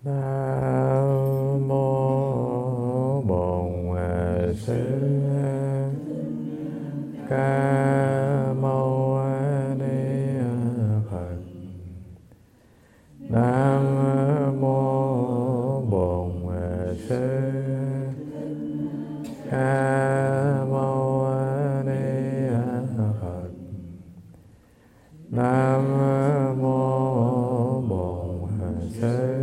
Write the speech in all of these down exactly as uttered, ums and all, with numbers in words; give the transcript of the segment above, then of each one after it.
Nam mô Bổn Sư Ca Mâu Ni Phật. Nam mô Bổn Sư Ca Mâu Ni Phật. Nam mô Bổn Sư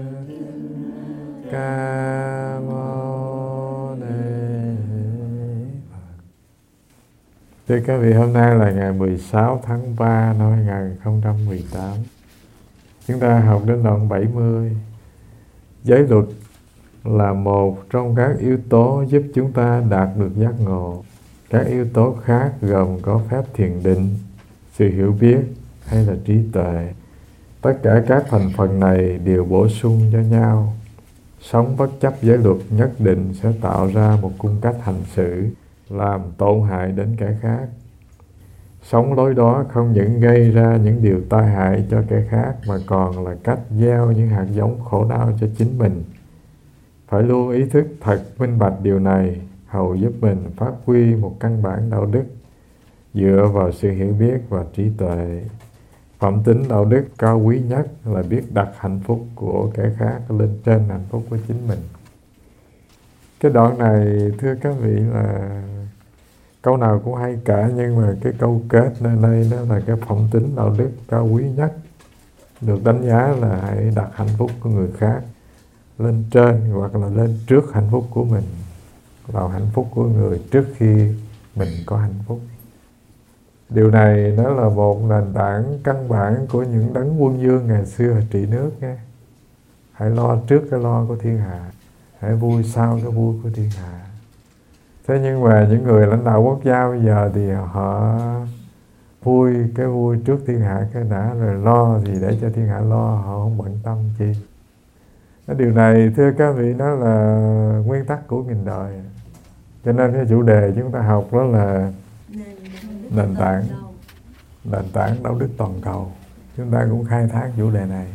Ca Mâu Ni Phật. Thưa các vị, hôm nay là ngày mười sáu tháng ba năm hai nghìn không trăm mười tám. Chúng ta học đến đoạn bảy mươi. Giới luật là một trong các yếu tố giúp chúng ta đạt được giác ngộ. Các yếu tố khác gồm có phép thiền định, sự hiểu biết hay là trí tuệ. Tất cả các thành phần này đều bổ sung cho nhau. Sống bất chấp giới luật nhất định sẽ tạo ra một cung cách hành xử làm tổn hại đến kẻ khác. Sống lối đó không những gây ra những điều tai hại cho kẻ khác mà còn là cách gieo những hạt giống khổ đau cho chính mình. Phải luôn ý thức thật minh bạch điều này, hầu giúp mình phát huy một căn bản đạo đức dựa vào sự hiểu biết và trí tuệ. Phẩm tính đạo đức cao quý nhất là biết đặt hạnh phúc của kẻ khác lên trên hạnh phúc của chính mình. Cái đoạn này thưa các vị là câu nào cũng hay cả, nhưng mà cái câu kết nơi đây đó là cái phẩm tính đạo đức cao quý nhất, được đánh giá là hãy đặt hạnh phúc của người khác lên trên hoặc là lên trước hạnh phúc của mình, vào hạnh phúc của người trước khi mình có hạnh phúc. Điều này nó là một nền tảng căn bản của những đấng quân vương ngày xưa trị nước nghe. Hãy lo trước cái lo của thiên hạ, hãy vui sau cái vui của thiên hạ. Thế nhưng mà những người lãnh đạo quốc gia bây giờ thì họ vui cái vui trước thiên hạ cái đã, rồi lo thì để cho thiên hạ lo, họ không bận tâm chi. Điều này thưa các vị, nó là nguyên tắc của nghìn đời. Cho nên cái chủ đề chúng ta học đó là nền tảng nền tảng đạo đức toàn cầu. Chúng ta cũng khai thác chủ đề này.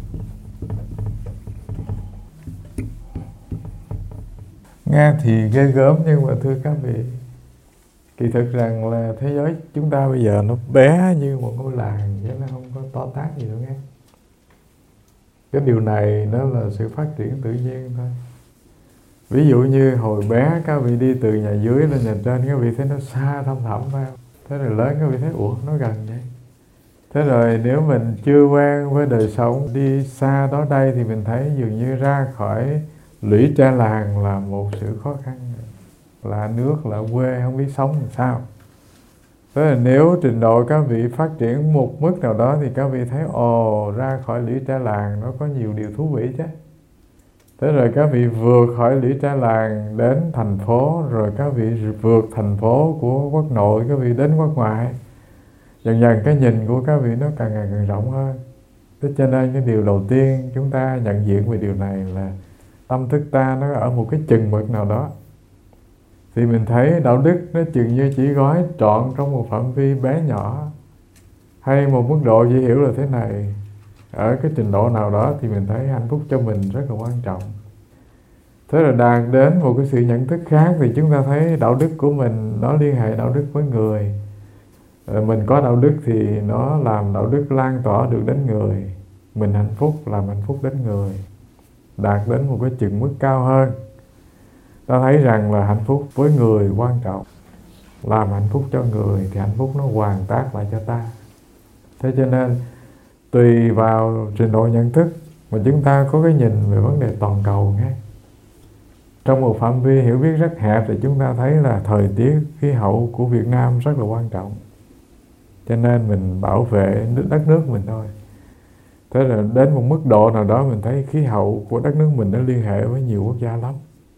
Nghe thì ghê gớm, nhưng mà thưa các vị, kỳ thực rằng là thế giới chúng ta bây giờ nó bé như một ngôi làng, chứ nó không có to tát gì đâu nghe. Cái điều này nó là sự phát triển tự nhiên thôi. Ví dụ như hồi bé các vị đi từ nhà dưới lên nhà trên, các vị thấy nó xa thăm thẳm phải không? Thế rồi lớn các vị thấy ủa nó gần vậy. Thế rồi nếu mình chưa quen với đời sống đi xa đó đây thì mình thấy dường như ra khỏi lũy tre làng là một sự khó khăn. Là nước, là quê, không biết sống làm sao. Thế là nếu trình độ các vị phát triển một mức nào đó thì các vị thấy ồ, ra khỏi lũy tre làng nó có nhiều điều thú vị chứ. Thế rồi các vị vượt khỏi lũy tre làng đến thành phố, rồi các vị vượt thành phố của quốc nội, các vị đến quốc ngoại. Dần dần cái nhìn của các vị nó càng ngày càng rộng hơn. Thế cho nên cái điều đầu tiên chúng ta nhận diện về điều này là tâm thức ta nó ở một cái chừng mực nào đó. Thì mình thấy đạo đức nó chừng như chỉ gói trọn trong một phạm vi bé nhỏ, hay một mức độ chỉ hiểu là thế này. Ở cái trình độ nào đó thì mình thấy hạnh phúc cho mình rất là quan trọng. Thế rồi đạt đến một cái sự nhận thức khác thì chúng ta thấy đạo đức của mình nó liên hệ đạo đức với người. Mình có đạo đức thì nó làm đạo đức lan tỏa được đến người. Mình hạnh phúc làm hạnh phúc đến người. Đạt đến một cái chừng mức cao hơn, ta thấy rằng là hạnh phúc với người quan trọng. Làm hạnh phúc cho người thì hạnh phúc nó hoàn tác lại cho ta. Thế cho nên tùy vào trình độ nhận thức mà chúng ta có cái nhìn về vấn đề toàn cầu nhé. Trong một phạm vi hiểu biết rất hẹp thì chúng ta thấy là thời tiết, khí hậu của Việt Nam rất là quan trọng. Cho nên mình bảo vệ đất nước mình thôi. Thế là đến một mức độ nào đó mình thấy khí hậu của đất nước mình nó liên hệ với nhiều quốc gia lắm.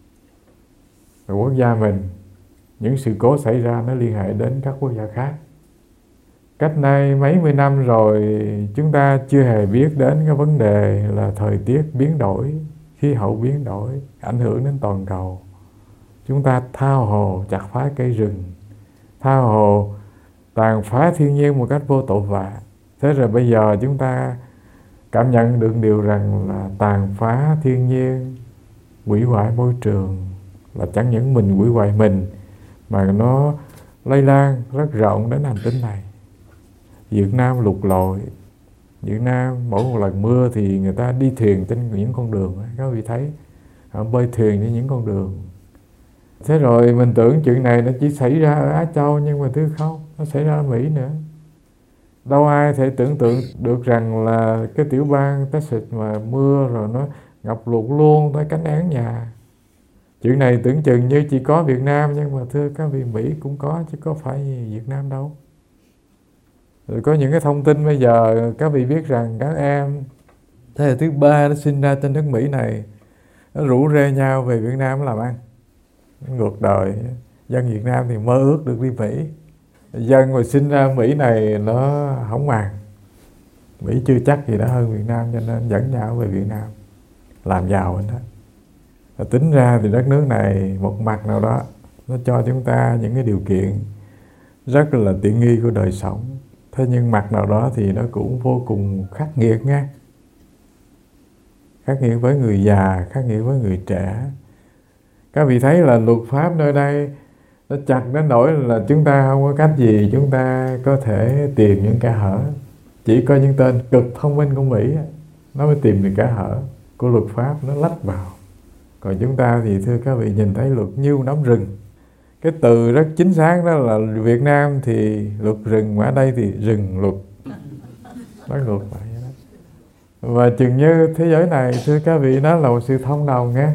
Rồi quốc gia mình, những sự cố xảy ra nó liên hệ đến các quốc gia khác. Cách nay mấy mươi năm rồi chúng ta chưa hề biết đến cái vấn đề là thời tiết biến đổi, khí hậu biến đổi, ảnh hưởng đến toàn cầu. Chúng ta tha hồ chặt phá cây rừng, tha hồ tàn phá thiên nhiên một cách vô tội vạ. Thế rồi bây giờ chúng ta cảm nhận được điều rằng là tàn phá thiên nhiên, hủy hoại môi trường, là chẳng những mình hủy hoại mình mà nó lây lan rất rộng đến hành tinh này. Việt Nam lụt lội, Việt Nam mỗi một lần mưa thì người ta đi thuyền trên những con đường, các vị thấy họ bơi thuyền trên những con đường. Thế rồi mình tưởng chuyện này nó chỉ xảy ra ở Á Châu, nhưng mà thứ không, nó xảy ra ở Mỹ nữa. Đâu ai thể tưởng tượng được rằng là cái tiểu bang Texas mà mưa rồi nó ngập lụt luôn tới cánh án nhà. Chuyện này tưởng chừng như chỉ có Việt Nam, nhưng mà thưa các vị, Mỹ cũng có chứ có phải Việt Nam đâu. Rồi có những cái thông tin bây giờ các vị biết rằng các em thế hệ thứ ba nó sinh ra trên nước Mỹ này, nó rủ rê nhau về Việt Nam làm ăn. Ngược đời, dân Việt Nam thì mơ ước được đi Mỹ. Dân mà sinh ra Mỹ này nó không màng, Mỹ chưa chắc gì đã hơn Việt Nam, cho nên dẫn nhau về Việt Nam làm giàu hết đó. Và tính ra thì đất nước này một mặt nào đó nó cho chúng ta những cái điều kiện rất là tiện nghi của đời sống. Thế nhưng mặt nào đó thì nó cũng vô cùng khắc nghiệt nha. Khắc nghiệt với người già, khắc nghiệt với người trẻ. Các vị thấy là luật pháp nơi đây nó chặt đến nỗi là chúng ta không có cách gì chúng ta có thể tìm những kẽ hở. Chỉ có những tên cực thông minh của Mỹ nó mới tìm được kẽ hở của luật pháp, nó lách vào. Còn chúng ta thì thưa các vị nhìn thấy luật như nắm rừng. Cái từ rất chính xác đó là Việt Nam thì luật rừng, mà ở đây thì rừng luật. Nó ngược lại vậy đó. Và chừng như thế giới này thưa các vị, nó là một sự thông đồng nghe.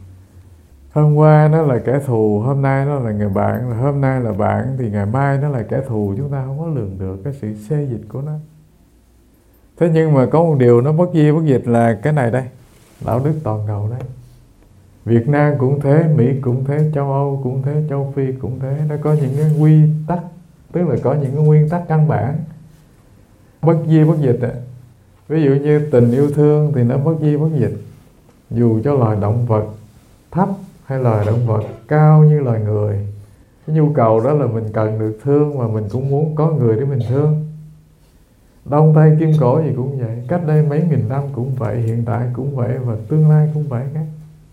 Hôm qua nó là kẻ thù, hôm nay nó là người bạn, hôm nay là bạn thì ngày mai nó là kẻ thù. Chúng ta không có lường được cái sự xê dịch của nó. Thế nhưng mà có một điều nó bất di bất dịch là cái này đây, đạo đức toàn cầu đấy. Việt Nam cũng thế, Mỹ cũng thế, châu Âu cũng thế, châu Phi cũng thế. Nó có những cái quy tắc, tức là có những cái nguyên tắc căn bản bất di bất dịch. Ví dụ như tình yêu thương thì nó bất di bất dịch. Dù cho loài động vật thấp hay loài động vật cao như loài người, cái nhu cầu đó là mình cần được thương, và mình cũng muốn có người để mình thương. Đông Tây Kim Cổ gì cũng vậy, cách đây mấy nghìn năm cũng vậy, hiện tại cũng vậy, và tương lai cũng vậy các.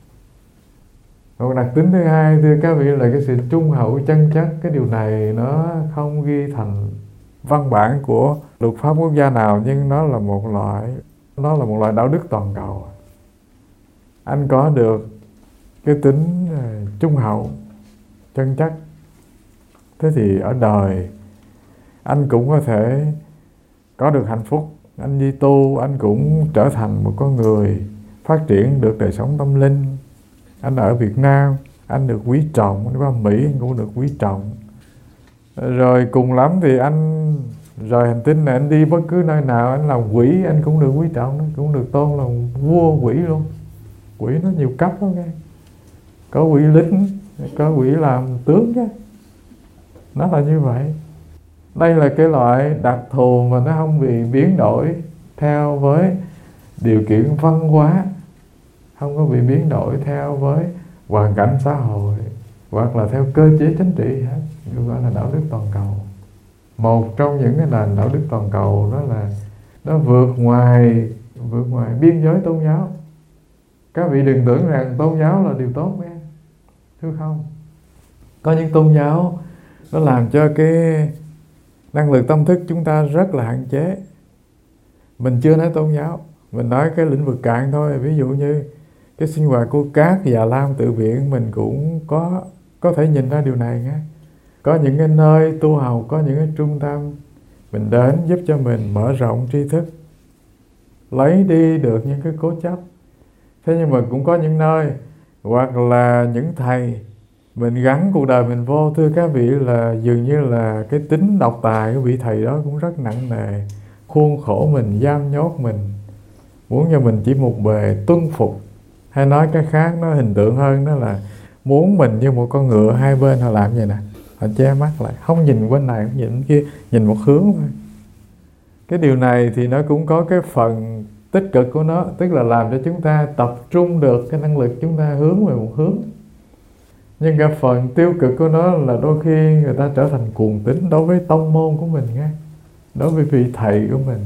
Một đặc tính thứ hai thưa các vị là cái sự trung hậu chân chất. Cái điều này nó không ghi thành văn bản của luật pháp quốc gia nào, nhưng nó là một loại nó là một loại đạo đức toàn cầu. Anh có được cái tính trung hậu chân chất, thế thì ở đời anh cũng có thể có được hạnh phúc. Anh đi tu, anh cũng trở thành một con người phát triển được đời sống tâm linh. Anh ở Việt Nam, anh được quý trọng. Anh qua Mỹ, anh cũng được quý trọng. Rồi cùng lắm thì anh rời hành tinh này, anh đi bất cứ nơi nào, anh làm quỷ, anh cũng được quý trọng, cũng được tôn là vua quỷ luôn. Quỷ nó nhiều cấp đó nghe. Có quỷ lính, có quỷ làm tướng chứ. Nó là như vậy. Đây là cái loại đặc thù mà nó không bị biến đổi theo với điều kiện văn hóa, không có bị biến đổi theo với hoàn cảnh xã hội, hoặc là theo cơ chế chính trị hết. Gọi là đạo đức toàn cầu. Một trong những cái nền đạo đức toàn cầu đó là nó vượt ngoài vượt ngoài biên giới tôn giáo. Các vị đừng tưởng rằng tôn giáo là điều tốt nha, thưa không. Có những tôn giáo nó làm cho cái năng lực tâm thức chúng ta rất là hạn chế. Mình chưa nói tôn giáo, mình nói cái lĩnh vực cạn thôi. Ví dụ như cái sinh hoạt của các Già Lam tự viện, mình cũng có có thể nhìn ra điều này nhé. Có những cái nơi tu học, có những cái trung tâm mình đến giúp cho mình mở rộng tri thức, lấy đi được những cái cố chấp. Thế nhưng mà cũng có những nơi hoặc là những thầy mình gắn cuộc đời mình vô, thưa các vị, là dường như là cái tính độc tài của vị thầy đó cũng rất nặng nề, khuôn khổ mình, giam nhốt mình, muốn cho mình chỉ một bề tuân phục. Hay nói cái khác, nó hình tượng hơn, đó là muốn mình như một con ngựa, hai bên họ làm vậy nè, họ che mắt lại, không nhìn bên này, không nhìn bên kia, nhìn một hướng thôi. Cái điều này thì nó cũng có cái phần tích cực của nó, tức là làm cho chúng ta tập trung được cái năng lực chúng ta hướng về một hướng. Nhưng cái phần tiêu cực của nó là đôi khi người ta trở thành cuồng tín đối với tông môn của mình nghe, đối với vị thầy của mình,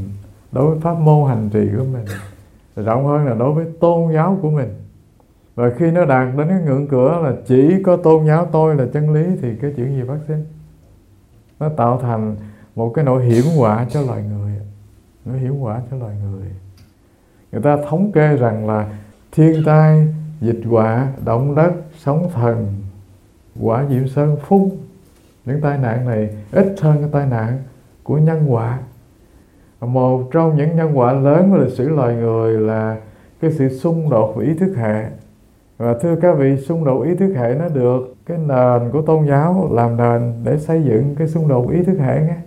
đối với pháp môn hành trì của mình, rộng hơn là đối với tôn giáo của mình. Và khi nó đạt đến cái ngưỡng cửa là chỉ có tôn giáo tôi là chân lý, thì cái chuyện gì phát sinh? Nó tạo thành một cái nỗi hiểm họa cho loài người. Nỗi hiểm họa cho loài người. Người ta thống kê rằng là thiên tai, dịch họa, động đất, sóng thần, quả diệm sơn phun, những tai nạn này ít hơn cái tai nạn của nhân họa. Một trong những nhân họa lớn của lịch sử loài người là cái sự xung đột về ý thức hệ. Và thưa các vị, xung đột ý thức hệ nó được cái nền của tôn giáo làm nền để xây dựng cái xung đột ý thức hệ nghe.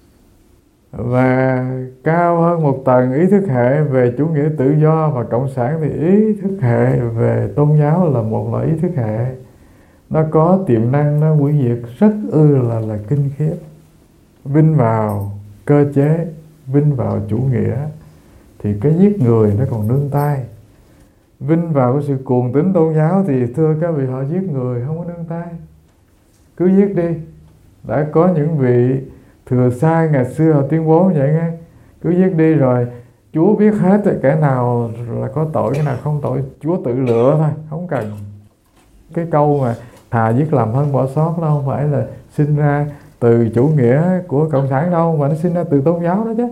Và cao hơn một tầng ý thức hệ về chủ nghĩa tự do và cộng sản thì ý thức hệ về tôn giáo là một loại ý thức hệ. Nó có tiềm năng, nó hủy diệt rất ư là là kinh khiếp. Vinh vào cơ chế, vinh vào chủ nghĩa thì cái giết người nó còn nương tay. Vinh vào cái sự cuồng tín tôn giáo thì thưa các vị, họ giết người không có nương tay. Cứ giết đi. Đã có những vị thừa sai ngày xưa họ tuyên bố vậy nghe. Cứ giết đi rồi Chúa biết hết cái nào là có tội, cái nào không tội. Chúa tự lựa thôi, không cần. Cái câu mà thà giết lầm hơn bỏ sót đó không phải là sinh ra từ chủ nghĩa của cộng sản đâu, mà nó sinh ra từ tôn giáo đó chứ.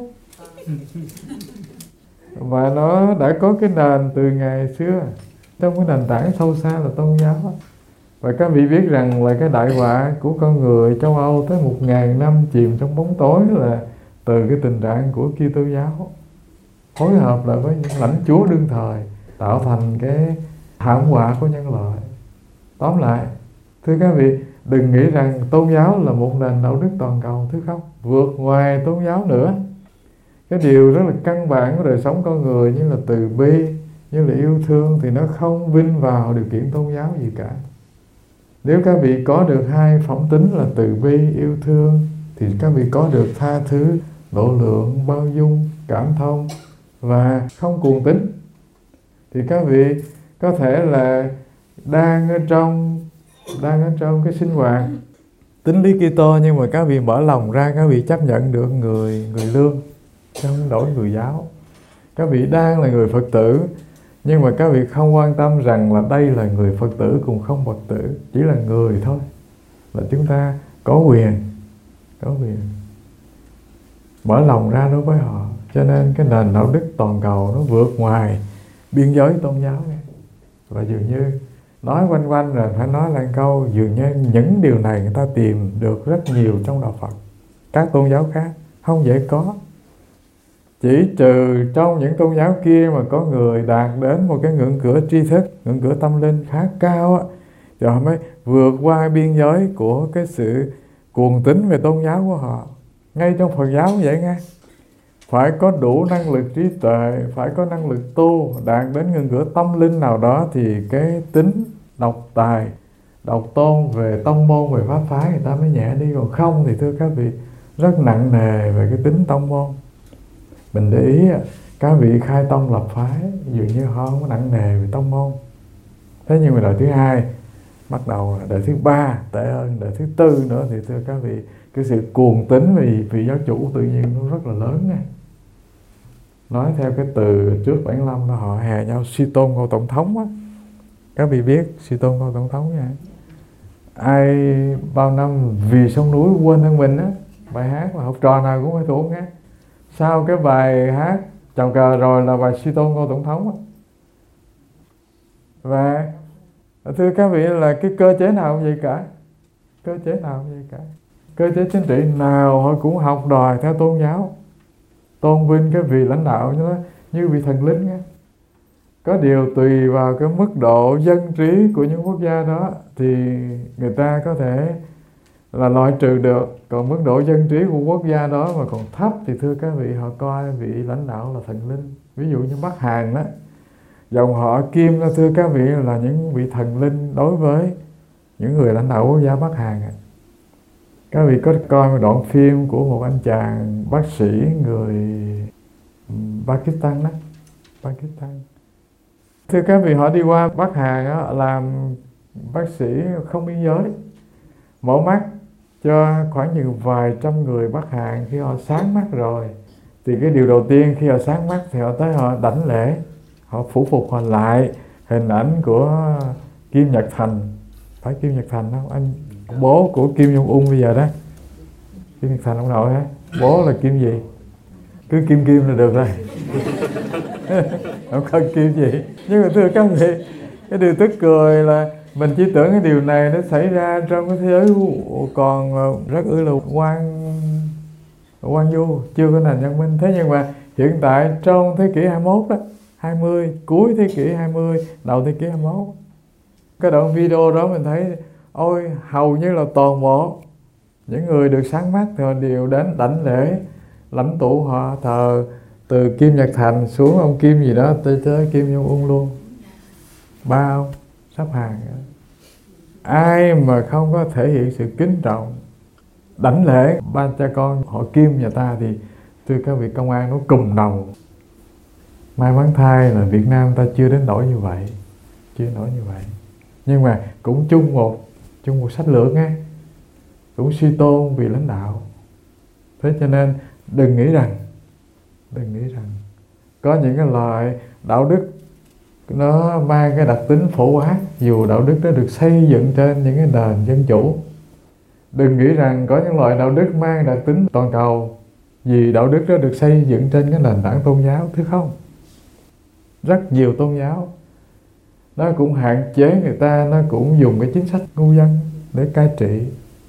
Và nó đã có cái nền từ ngày xưa, trong cái nền tảng sâu xa là tôn giáo. Và các vị biết rằng là cái đại họa của con người châu Âu tới một ngàn năm chìm trong bóng tối là từ cái tình trạng của Kitô giáo phối hợp lại với những lãnh chúa đương thời tạo thành cái thảm họa của nhân loại. Tóm lại, thưa các vị, đừng nghĩ rằng tôn giáo là một nền đạo đức toàn cầu, thứ không, vượt ngoài tôn giáo nữa. Cái điều rất là căn bản của đời sống con người như là từ bi, như là yêu thương thì nó không vinh vào điều kiện tôn giáo gì cả. Nếu các vị có được hai phẩm tính là từ bi, yêu thương thì các vị có được tha thứ, độ lượng, bao dung, cảm thông và không cuồng tín. Thì các vị có thể là đang ở trong đang ở trong cái sinh hoạt tín lý Kitô, nhưng mà các vị mở lòng ra, các vị chấp nhận được người người lương trong đổi người giáo. Các vị đang là người Phật tử, nhưng mà các vị không quan tâm rằng là đây là người Phật tử cùng không Phật tử, chỉ là người thôi, là chúng ta có quyền có quyền mở lòng ra đối với họ. Cho nên cái nền đạo đức toàn cầu nó vượt ngoài biên giới tôn giáo này. Và dường như nói quanh quanh rồi phải nói lại câu, dường như những điều này người ta tìm được rất nhiều trong đạo Phật. Các tôn giáo khác không dễ có. Chỉ trừ trong những tôn giáo kia mà có người đạt đến một cái ngưỡng cửa tri thức, ngưỡng cửa tâm linh khá cao á, thì họ mới vượt qua biên giới của cái sự cuồng tín về tôn giáo của họ. Ngay trong Phật giáo cũng vậy nghe. Phải có đủ năng lực trí tuệ, phải có năng lực tu, đạt đến ngưỡng cửa tâm linh nào đó thì cái tính độc tài, độc tôn về tông môn, về pháp phái người ta mới nhẹ đi. Còn không thì thưa các vị, rất nặng nề về cái tính tông môn. Mình để ý các vị khai tông lập phái dường như họ không có nặng nề về tông môn. Thế nhưng mà đời thứ hai bắt đầu, đời thứ ba tệ hơn, đời thứ tư nữa thì thưa các vị, cái sự cuồng tín vì vị giáo chủ tự nhiên nó rất là lớn nha. Nói theo cái từ trước bảy mươi lăm là họ hè nhau suy tôn ngôi tổng thống á. Các vị biết suy tôn ngôi tổng thống nha. Ai bao năm vì sông núi quên thân mình á, bài hát mà học trò nào cũng phải thuộc nghe. Sau cái bài hát chào cờ rồi là bài suy tôn ngôi tổng thống á. Và thưa các vị là cái cơ chế nào cũng vậy cả. Cơ chế nào cũng vậy cả. Cơ chế chính trị nào họ cũng học đòi theo tôn giáo, tôn vinh cái vị lãnh đạo như, như vị thần linh nghe. Có điều tùy vào cái mức độ dân trí của những quốc gia đó thì người ta có thể là loại trừ được. Còn mức độ dân trí của quốc gia đó mà còn thấp thì thưa các vị, họ coi vị lãnh đạo là thần linh. Ví dụ như Bắc Hàn đó, dòng họ Kim đó thưa các vị là những vị thần linh đối với những người lãnh đạo quốc gia Bắc Hàn. Các vị có coi một đoạn phim của một anh chàng bác sĩ người Pakistan đó, Pakistan. Thưa các vị, họ đi qua Bắc Hàn đó, làm bác sĩ không biên giới, mổ mắt cho khoảng chừng vài trăm người Bắc Hàn. Khi họ sáng mắt rồi Thì cái điều đầu tiên khi họ sáng mắt thì họ tới họ đảnh lễ, họ phủ phục họ lại hình ảnh của Kim Nhật Thành. Phải Kim Nhật Thành không? Anh bố của Kim Jong Un bây giờ đó. Kim Nhật Thành ông nội hả? Bố là Kim gì? Cứ Kim Kim là được rồi. Không cần Kim gì. Nhưng mà thưa các vị, cái điều tức cười là mình chỉ tưởng cái điều này nó xảy ra trong cái thế giới còn rất ư là quan quan du, chưa có nền văn minh. Thế nhưng mà hiện tại trong thế kỷ hai mươi mốt đó, hai mươi, cuối thế kỷ hai mươi, đầu thế kỷ hai mươi mốt, cái đoạn video đó mình thấy ôi hầu như là toàn bộ những người được sáng mắt thì họ đều đến đảnh lễ lãnh tụ họ thờ từ Kim Nhật Thành xuống ông Kim gì đó tới tới Kim Jong Un luôn, ba ông sắp hàng. Ai mà không có thể hiện sự kính trọng đảnh lễ ba cha con họ Kim nhà ta thì thưa các vị công an nó cùm đầu. May mắn thay là Việt Nam ta chưa đến nỗi như vậy, chưa nỗi như vậy. Nhưng mà cũng chung một chung một sách lược nghe, cũng suy tôn vì lãnh đạo. Thế cho nên đừng nghĩ rằng đừng nghĩ rằng có những cái loại đạo đức nó mang cái đặc tính phổ quát, dù đạo đức đó được xây dựng trên những cái nền dân chủ. Đừng nghĩ rằng có những loại đạo đức mang đặc tính toàn cầu, vì đạo đức đó được xây dựng trên cái nền tảng tôn giáo. Thứ không, rất nhiều tôn giáo nó cũng hạn chế người ta, nó cũng dùng cái chính sách ngu dân để cai trị.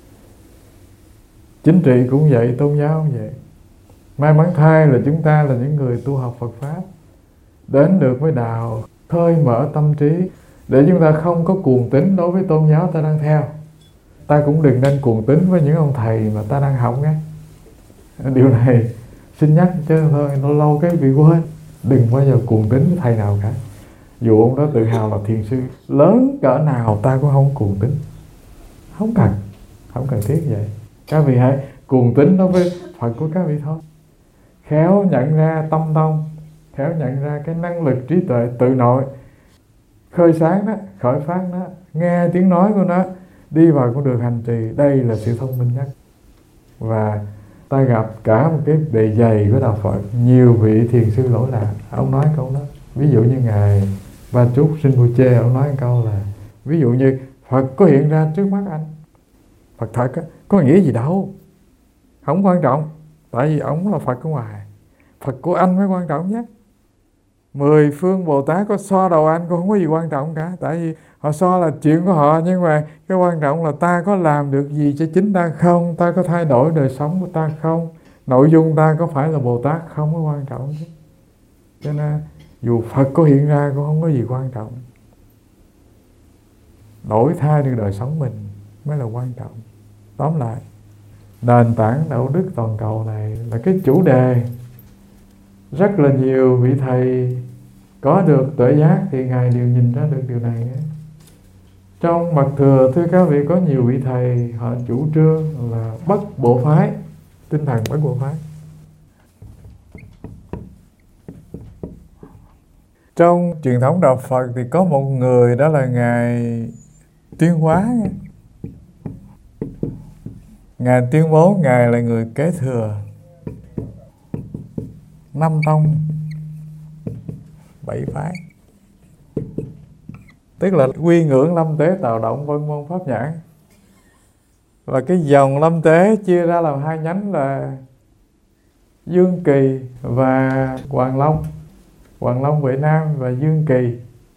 Chính trị cũng vậy, tôn giáo cũng vậy. May mắn thay là chúng ta là những người tu học Phật Pháp, đến được với đạo, khơi mở tâm trí để chúng ta không có cuồng tín đối với tôn giáo ta đang theo. Ta cũng đừng nên cuồng tín với những ông thầy mà ta đang học nghe. Điều này xin nhắc chứ thôi, lâu lâu cái bị quên. Đừng bao giờ cuồng tín với thầy nào cả. Dù ông đó tự hào là thiền sư lớn cỡ nào ta cũng không cuồng tín. Không cần, không cần thiết vậy. Các vị hãy cuồng tín đối với Phật của các vị thôi. Khéo nhận ra tâm tông, khéo nhận ra cái năng lực trí tuệ tự nội khơi sáng đó, khởi phát đó, nghe tiếng nói của nó, đi vào con đường hành trì. Đây là sự thông minh nhất. Và ta gặp cả một cái bề dày của đạo Phật, nhiều vị thiền sư lỗi lạc. Ông nói câu đó, ví dụ như ngài Ba Trúc Rinpoche, ông nói câu là ví dụ như Phật có hiện ra trước mắt anh, Phật thật á, có nghĩa gì đâu, không quan trọng, tại vì ông là Phật ở ngoài, Phật của anh mới quan trọng nhất. Mười phương Bồ Tát có so đầu anh cũng không có gì quan trọng cả, tại vì họ so là chuyện của họ, nhưng mà cái quan trọng là ta có làm được gì cho chính ta không, ta có thay đổi đời sống của ta không, nội dung ta có phải là Bồ Tát không, có quan trọng chứ. Cho nên dù Phật có hiện ra cũng không có gì quan trọng, đổi thay được đời sống mình mới là quan trọng. Tóm lại, nền tảng đạo đức toàn cầu này là cái chủ đề rất là nhiều vị thầy có được tuệ giác thì ngài đều nhìn ra được điều này. Trong mật thừa thưa các vị, có nhiều vị thầy họ chủ trương là bất bộ phái, tinh thần bất bộ phái. Trong truyền thống đạo Phật thì có một người đó là ngài Tuyên Hóa. Ngài tuyên bố ngài là người kế thừa năm tông bảy phái, tức là quy ngưỡng lâm tế tạo động vân môn pháp nhãn. Và cái dòng lâm tế chia ra làm hai nhánh là Dương Kỳ và Hoàng Long, Hoàng Long Vệ Nam và Dương Kỳ.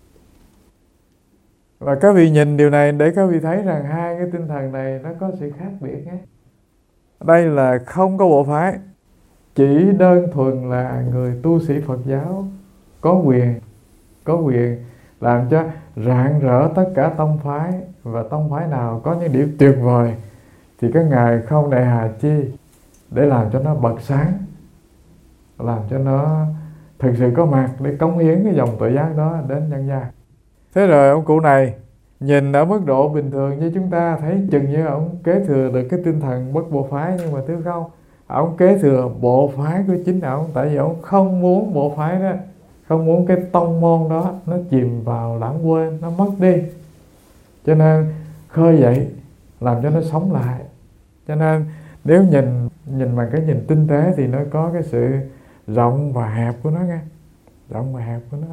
Và các vị nhìn điều này để các vị thấy rằng hai cái tinh thần này nó có sự khác biệt nhé. Đây là không có bộ phái, chỉ đơn thuần là người tu sĩ Phật giáo có quyền, có quyền làm cho rạng rỡ tất cả tông phái, và tông phái nào có những điểm tuyệt vời thì các ngài không nề hà chi để làm cho nó bật sáng, làm cho nó thực sự có mặt để cống hiến cái dòng tuệ giác đó đến nhân gian. Thế rồi ông cụ này nhìn ở mức độ bình thường như chúng ta thấy chừng như ông kế thừa được cái tinh thần bất bộ phái, nhưng mà thứ không, ông kế thừa bộ phái của chính ông, tại vì ông không muốn bộ phái đó, không muốn cái tông môn đó nó chìm vào lãng quên, nó mất đi, cho nên khơi dậy làm cho nó sống lại. Cho nên nếu nhìn nhìn bằng cái nhìn tinh tế thì nó có cái sự rộng và hẹp của nó nghe, rộng và hẹp của nó.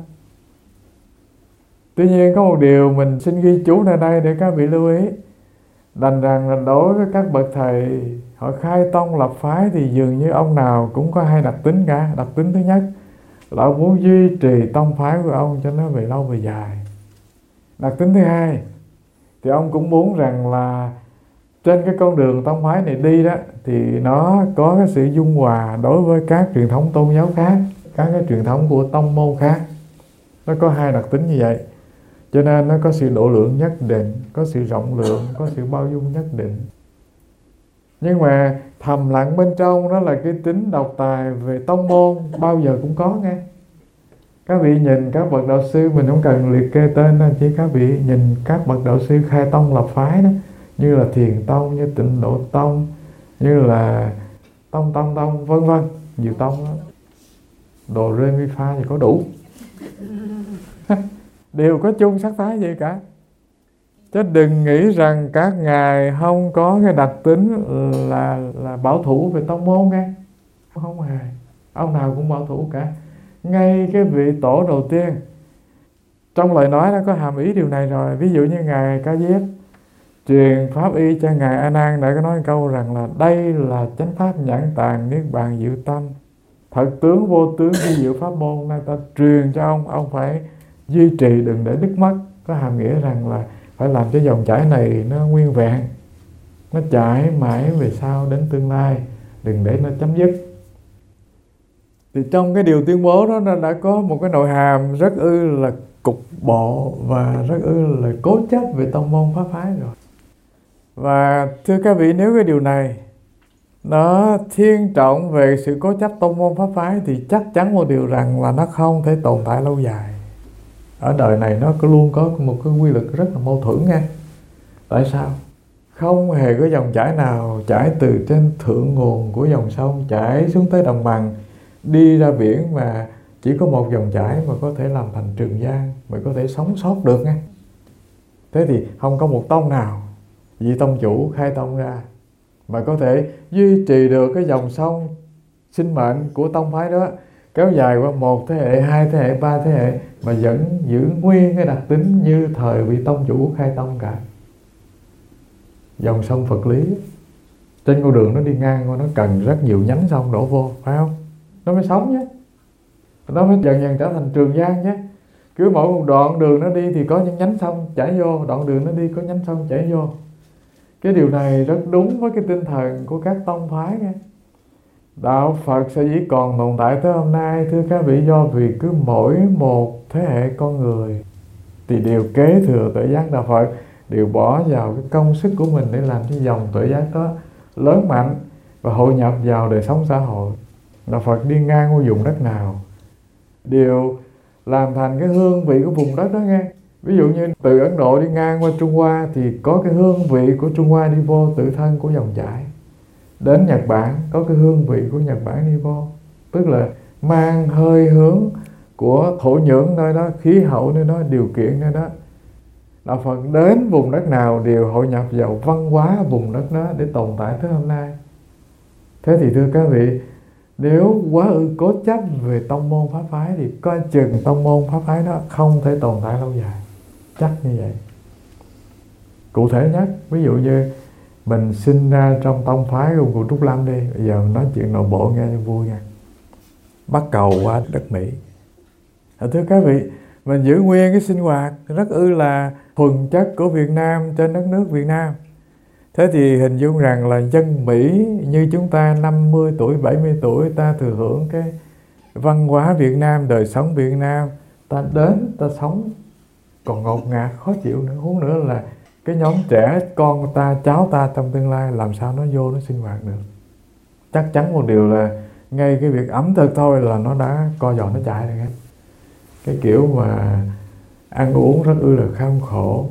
Tuy nhiên có một điều mình xin ghi chú ra đây để các vị lưu ý. Đành rằng là đối với các bậc thầy họ khai tông lập phái thì dường như ông nào cũng có hai đặc tính cả. Đặc tính thứ nhất là ông muốn duy trì tông phái của ông cho nó về lâu về dài. Đặc tính thứ hai thì ông cũng muốn rằng là trên cái con đường tông phái này đi đó thì nó có cái sự dung hòa đối với các truyền thống tôn giáo khác, các cái truyền thống của tông môn khác. Nó có hai đặc tính như vậy, cho nên nó có sự độ lượng nhất định, có sự rộng lượng, có sự bao dung nhất định. Nhưng mà thầm lặng bên trong đó là cái tính độc tài về tông môn bao giờ cũng có nghe. Các vị nhìn các bậc đạo sư, mình không cần liệt kê tên đâu, chỉ các vị nhìn các bậc đạo sư khai tông lập phái đó, như là Thiền Tông, như Tịnh Độ Tông, như là Tông Tông Tông, vân vân, nhiều tông đó. Đồ rê mi pha thì có đủ. Đều có chung sắc thái vậy cả. Chứ đừng nghĩ rằng các ngài không có cái đặc tính là là bảo thủ về tông môn nghe. Không hề. Ông nào cũng bảo thủ cả. Ngay cái vị tổ đầu tiên, trong lời nói nó có hàm ý điều này rồi. Ví dụ như ngài Ca Diếp truyền pháp y cho ngài A Nan đã có nói câu rằng là đây là chánh pháp nhãn tàng niết bàn diệu tâm, thật tướng vô tướng vi diệu pháp môn, nên ta truyền cho ông, ông phải duy trì đừng để đứt mất. Có hàm nghĩa rằng là phải làm cho dòng chảy này nó nguyên vẹn, nó chảy mãi về sau đến tương lai, đừng để nó chấm dứt. Thì trong cái điều tuyên bố đó nó đã có một cái nội hàm rất ư là cục bộ và rất ư là cố chấp về tông môn pháp phái rồi. Và thưa các vị, nếu cái điều này nó thiên trọng về sự cố chấp tông môn pháp phái thì chắc chắn một điều rằng là nó không thể tồn tại lâu dài. Ở đời này nó có luôn có một cái quy luật rất là mâu thuẫn nha. Tại sao? Không hề có dòng chảy nào chảy từ trên thượng nguồn của dòng sông chảy xuống tới đồng bằng, đi ra biển mà chỉ có một dòng chảy mà có thể làm thành Trường Giang, mà có thể sống sót được nha. Thế thì không có một tông nào vị tông chủ khai tông ra mà có thể duy trì được cái dòng sông sinh mệnh của tông phái đó kéo dài qua một thế hệ, hai thế hệ, ba thế hệ mà vẫn giữ nguyên cái đặc tính như thời vị tông chủ khai tông cả. Dòng sông Phật lý trên con đường nó đi ngang qua nó cần rất nhiều nhánh sông đổ vô, phải không? Nó mới sống nhé, nó mới dần dần trở thành Trường Giang nhé. Cứ mỗi một đoạn đường nó đi thì có những nhánh sông chảy vô, đoạn đường nó đi có nhánh sông chảy vô. Cái điều này rất đúng với cái tinh thần của các tông phái nghe. Đạo Phật sẽ chỉ còn tồn tại tới hôm nay, thưa các vị, do vì cứ mỗi một thế hệ con người thì đều kế thừa tuệ giác Đạo Phật, đều bỏ vào cái công sức của mình để làm cho dòng tuệ giác đó lớn mạnh và hội nhập vào đời sống xã hội. Đạo Phật đi ngang qua vùng đất nào đều làm thành cái hương vị của vùng đất đó nghe. Ví dụ như từ Ấn Độ đi ngang qua Trung Hoa thì có cái hương vị của Trung Hoa đi vô tự thân của dòng chảy. Đến Nhật Bản có cái hương vị của Nhật Bản đi vô, tức là mang hơi hướng của thổ nhưỡng nơi đó, khí hậu nơi đó, điều kiện nơi đó. Đạo Phật đến vùng đất nào đều hội nhập vào văn hóa vùng đất đó để tồn tại tới hôm nay. Thế thì thưa các vị, nếu quá ư cố chấp về tông môn pháp phái thì coi chừng tông môn pháp phái đó không thể tồn tại lâu dài. Chắc như vậy. Cụ thể nhất, ví dụ như mình sinh ra trong tông phái của cụ Trúc Lâm đi, bây giờ nói chuyện nội bộ nghe cho vui nha. Bắt cầu qua đất Mỹ. Thưa các vị, mình giữ nguyên cái sinh hoạt rất ư là thuần chất của Việt Nam trên đất nước Việt Nam. Thế thì hình dung rằng là dân Mỹ như chúng ta năm mươi tuổi, bảy mươi tuổi, ta thừa hưởng cái văn hóa Việt Nam, đời sống Việt Nam, ta đến, ta sống còn ngột ngạt, khó chịu nữa. Huống nữa là cái nhóm trẻ, con ta, cháu ta trong tương lai làm sao nó vô, nó sinh hoạt được. Chắc chắn một điều là ngay cái việc ẩm thực thôi là nó đã co giò nó chạy rồi. Cái kiểu mà ăn uống rất ư là kham khổ.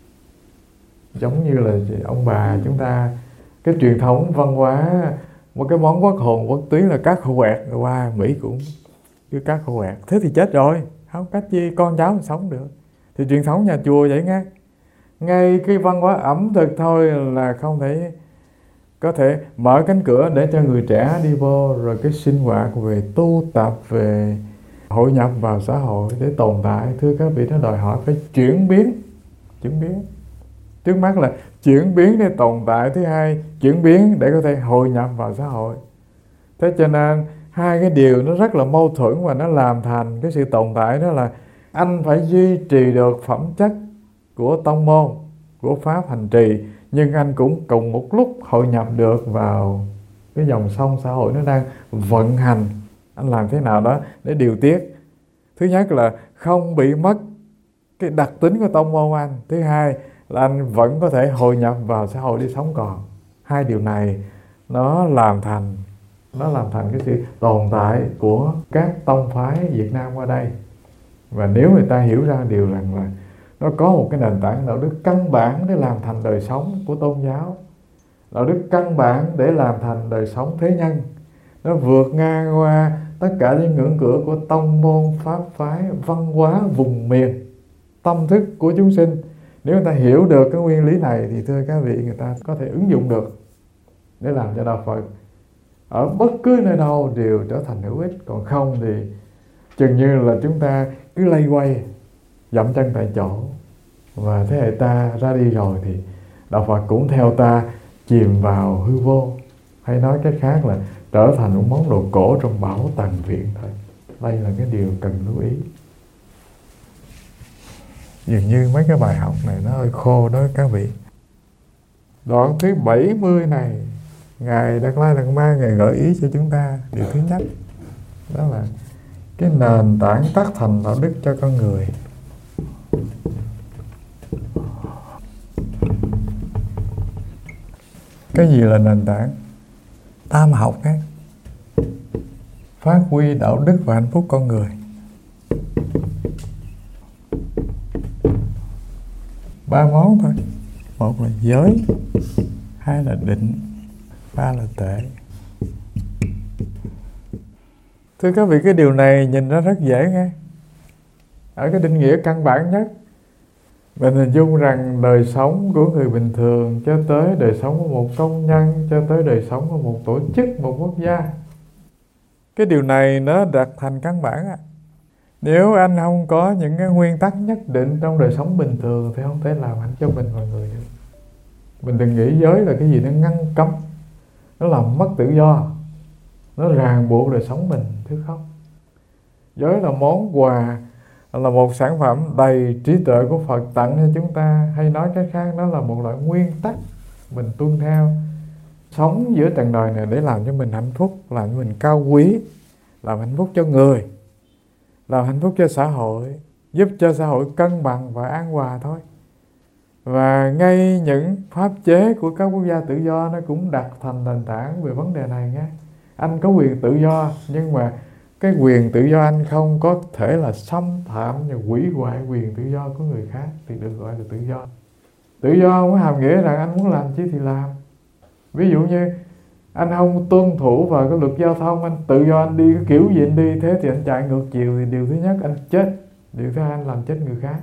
Giống như là ông bà chúng ta, cái truyền thống văn hóa, một cái món quốc hồn quốc túy là cá khô quẹt, qua Mỹ cũng cứ cá khô quẹt. Thế thì chết rồi, không cách chi con cháu mình sống được. Thì truyền thống nhà chùa vậy nghe. Ngay cái văn hóa ẩm thực thôi là không thể có thể mở cánh cửa để cho người trẻ đi vô, rồi cái sinh hoạt về tu tập, về hội nhập vào xã hội để tồn tại. Thưa các vị, nó đòi hỏi phải chuyển biến. Chuyển biến trước mắt là chuyển biến để tồn tại, thứ hai chuyển biến để có thể hội nhập vào xã hội. Thế cho nên hai cái điều nó rất là mâu thuẫn và nó làm thành cái sự tồn tại. Đó là anh phải duy trì được phẩm chất của tông môn, của pháp hành trì, nhưng anh cũng cùng một lúc hội nhập được vào cái dòng sông xã hội nó đang vận hành. Anh làm thế nào đó để điều tiết. Thứ nhất là không bị mất cái đặc tính của tông môn anh. Thứ hai là anh vẫn có thể hội nhập vào xã hội để sống còn. Hai điều này nó làm thành nó làm thành cái sự tồn tại của các tông phái Việt Nam qua đây. Và nếu người ta hiểu ra điều rằng là nó có một cái nền tảng đạo đức căn bản để làm thành đời sống của tôn giáo, đạo đức căn bản để làm thành đời sống thế nhân, nó vượt ngang qua tất cả những ngưỡng cửa của tông môn, pháp phái, văn hóa, vùng miền, tâm thức của chúng sinh. Nếu người ta hiểu được cái nguyên lý này thì thưa các vị, người ta có thể ứng dụng được để làm cho đạo Phật ở bất cứ nơi đâu đều trở thành hữu ích. Còn không thì chừng như là chúng ta cứ lay quay, dậm chân tại chỗ, và thế hệ ta ra đi rồi thì đạo Phật cũng theo ta chìm vào hư vô. Hay nói cách khác là trở thành một món đồ cổ trong bảo tàng viện thôi. Đây là cái điều cần lưu ý. Dường như mấy cái bài học này nó hơi khô đó các vị. Đoạn thứ bảy mươi này, Ngài Đạt Lai Lạt Ma Ngài gợi ý cho chúng ta điều thứ nhất, đó là cái nền tảng tác thành đạo đức cho con người. Cái gì là nền tảng? Tam học ấy. Phát huy đạo đức và hạnh phúc con người. Ba món thôi. Một là giới, hai là định, ba là tuệ. Thưa các vị, cái điều này nhìn nó rất dễ nghe. Ở cái định nghĩa căn bản nhất, mình hình dung rằng đời sống của người bình thường cho tới đời sống của một công nhân, cho tới đời sống của một tổ chức, một quốc gia. Cái điều này nó đặt thành căn bản á. Nếu anh không có những cái nguyên tắc nhất định trong đời sống bình thường thì không thể làm hạnh cho mình và người được. Mình đừng nghĩ giới là cái gì nó ngăn cấm, nó làm mất tự do, nó ràng buộc đời sống mình, thứ không. Giới là món quà, là một sản phẩm đầy trí tuệ của Phật tặng cho chúng ta. Hay nói cách khác, nó là một loại nguyên tắc mình tuân theo, sống giữa trần đời này để làm cho mình hạnh phúc, làm cho mình cao quý, làm hạnh phúc cho người, làm hạnh phúc cho xã hội, giúp cho xã hội cân bằng và an hòa thôi. Và ngay những pháp chế của các quốc gia tự do nó cũng đặt thành nền tảng về vấn đề này nhé. Anh có quyền tự do, nhưng mà cái quyền tự do anh không có thể là xâm phạm và hủy hoại quyền tự do của người khác thì được gọi là tự do. Tự do không có hàm nghĩa rằng anh muốn làm chi thì làm. Ví dụ như anh không tuân thủ vào cái luật giao thông, anh tự do anh đi cái kiểu gì anh đi, thế thì anh chạy ngược chiều thì điều thứ nhất anh chết, điều thứ hai anh làm chết người khác.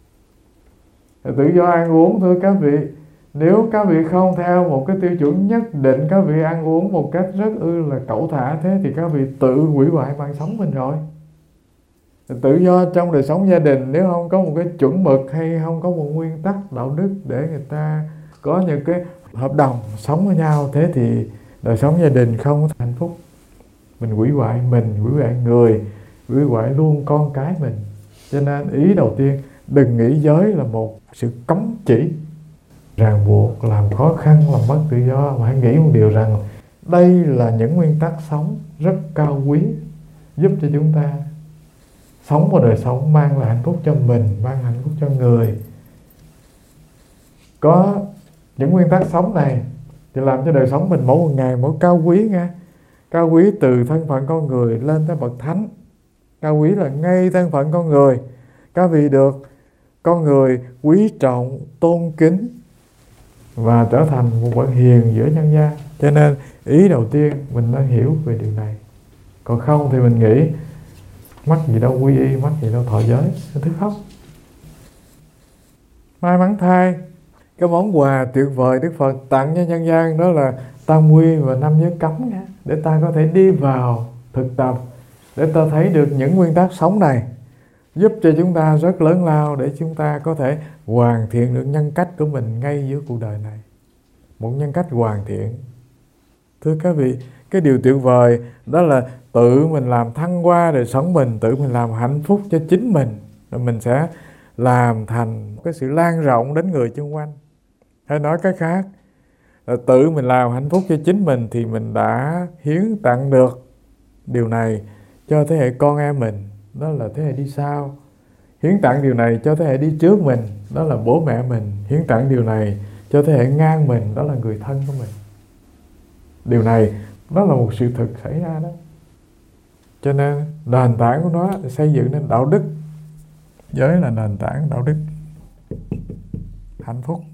Tự do ăn uống, thưa các vị, nếu các vị không theo một cái tiêu chuẩn nhất định, các vị ăn uống một cách rất ư là cẩu thả, thế thì các vị tự hủy hoại mạng sống mình rồi. Tự do trong đời sống gia đình, nếu không có một cái chuẩn mực hay không có một nguyên tắc đạo đức để người ta có những cái hợp đồng sống với nhau, thế thì đời sống gia đình không hạnh phúc. Mình hủy hoại mình, hủy hoại người, hủy hoại luôn con cái mình. Cho nên ý đầu tiên, đừng nghĩ giới là một sự cấm chỉ, ràng buộc, làm khó khăn, làm mất tự do, mà hãy nghĩ một điều rằng đây là những nguyên tắc sống rất cao quý, giúp cho chúng ta sống một đời sống mang lại hạnh phúc cho mình, mang hạnh phúc cho người. Có những nguyên tắc sống này thì làm cho đời sống mình mỗi một ngày mỗi cao quý nghe. Cao quý từ thân phận con người lên tới bậc thánh. Cao quý là ngay thân phận con người, các vị được con người quý trọng, tôn kính và trở thành một bậc hiền giữa nhân gian. Cho nên ý đầu tiên mình nên hiểu về điều này. Còn không thì mình nghĩ mắc gì đâu quy y, mắc gì đâu thọ giới, thứ khóc. May mắn thay, cái món quà tuyệt vời Đức Phật tặng cho nhân gian đó là tam quy và năm giới cấm nha, để ta có thể đi vào thực tập, để ta thấy được những nguyên tắc sống này, giúp cho chúng ta rất lớn lao để chúng ta có thể hoàn thiện được nhân cách của mình ngay giữa cuộc đời này. Một nhân cách hoàn thiện. Thưa các vị, cái điều tuyệt vời đó là tự mình làm thăng hoa đời sống mình, tự mình làm hạnh phúc cho chính mình, rồi mình sẽ làm thành cái sự lan rộng đến người xung quanh. Hay nói cách khác là tự mình làm hạnh phúc cho chính mình thì mình đã hiến tặng được điều này cho thế hệ con em mình, đó là thế hệ đi sau. Hiến tặng điều này cho thế hệ đi trước mình, đó là bố mẹ mình. Hiến tặng điều này cho thế hệ ngang mình, đó là người thân của mình. Điều này đó là một sự thực xảy ra đó. Cho nên nền tảng của nó xây dựng nên đạo đức. Giới là nền tảng đạo đức, hạnh phúc.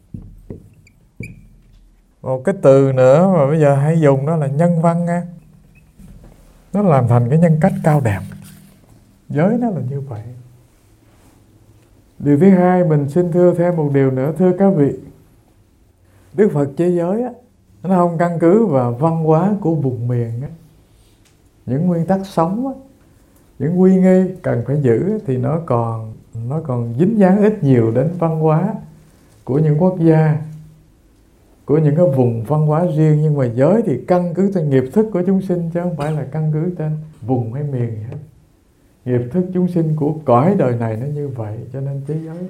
Một cái từ nữa mà bây giờ hay dùng đó là nhân văn nha. Nó làm thành cái nhân cách cao đẹp. Giới nó là như vậy. Điều thứ hai, mình xin thưa thêm một điều nữa, thưa các vị. Đức Phật chế giới á, nó không căn cứ vào văn hóa của vùng miền á. Những nguyên tắc sống á, những uy nghi cần phải giữ thì nó còn nó còn dính dáng ít nhiều đến văn hóa của những quốc gia, của những cái vùng văn hóa riêng. Nhưng mà giới thì căn cứ trên nghiệp thức của chúng sinh, chứ không phải là căn cứ trên vùng hay miền gì hết. Nghiệp thức chúng sinh của cõi đời này nó như vậy, cho nên chế giới.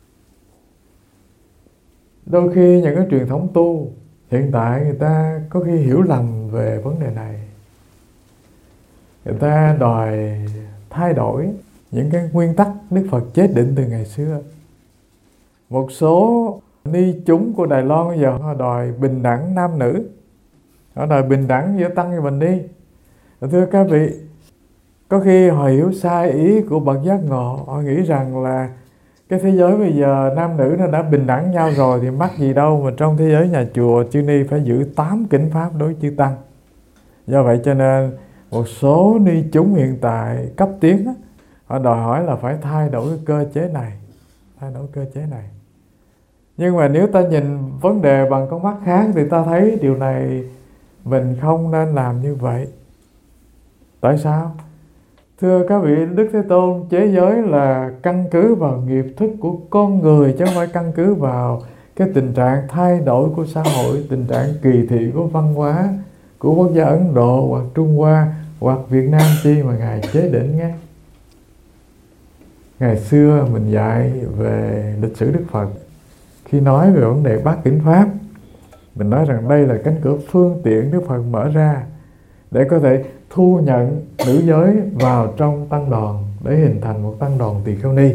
Đôi khi những cái truyền thống tu hiện tại người ta có khi hiểu lầm về vấn đề này. Người ta đòi thay đổi những cái nguyên tắc Đức Phật chế định từ ngày xưa. Một số ni chúng của Đài Loan bây giờ họ đòi bình đẳng nam nữ, họ đòi bình đẳng giữa tăng và bình ni. Thưa các vị, có khi họ hiểu sai ý của bậc giác ngộ. Họ nghĩ rằng là cái thế giới bây giờ nam nữ nó đã bình đẳng nhau rồi thì mắc gì đâu mà trong thế giới nhà chùa chư ni phải giữ tám kính pháp đối chư tăng. Do vậy cho nên một số ni chúng hiện tại cấp tiến á, họ đòi hỏi là phải thay đổi cái cơ chế này, thay đổi cơ chế này. Nhưng mà nếu ta nhìn vấn đề bằng con mắt khác thì ta thấy điều này mình không nên làm như vậy. Tại sao? Thưa các vị, Đức Thế Tôn chế giới là căn cứ vào nghiệp thức của con người, chứ không phải căn cứ vào cái tình trạng thay đổi của xã hội, tình trạng kỳ thị của văn hóa của quốc gia Ấn Độ hoặc Trung Hoa hoặc Việt Nam chi mà Ngài chế định nghe. Ngày xưa mình dạy về lịch sử Đức Phật, khi nói về vấn đề bát kính pháp, mình nói rằng đây là cánh cửa phương tiện Đức Phật mở ra để có thể thu nhận nữ giới vào trong tăng đoàn để hình thành một tăng đoàn tỳ kheo ni.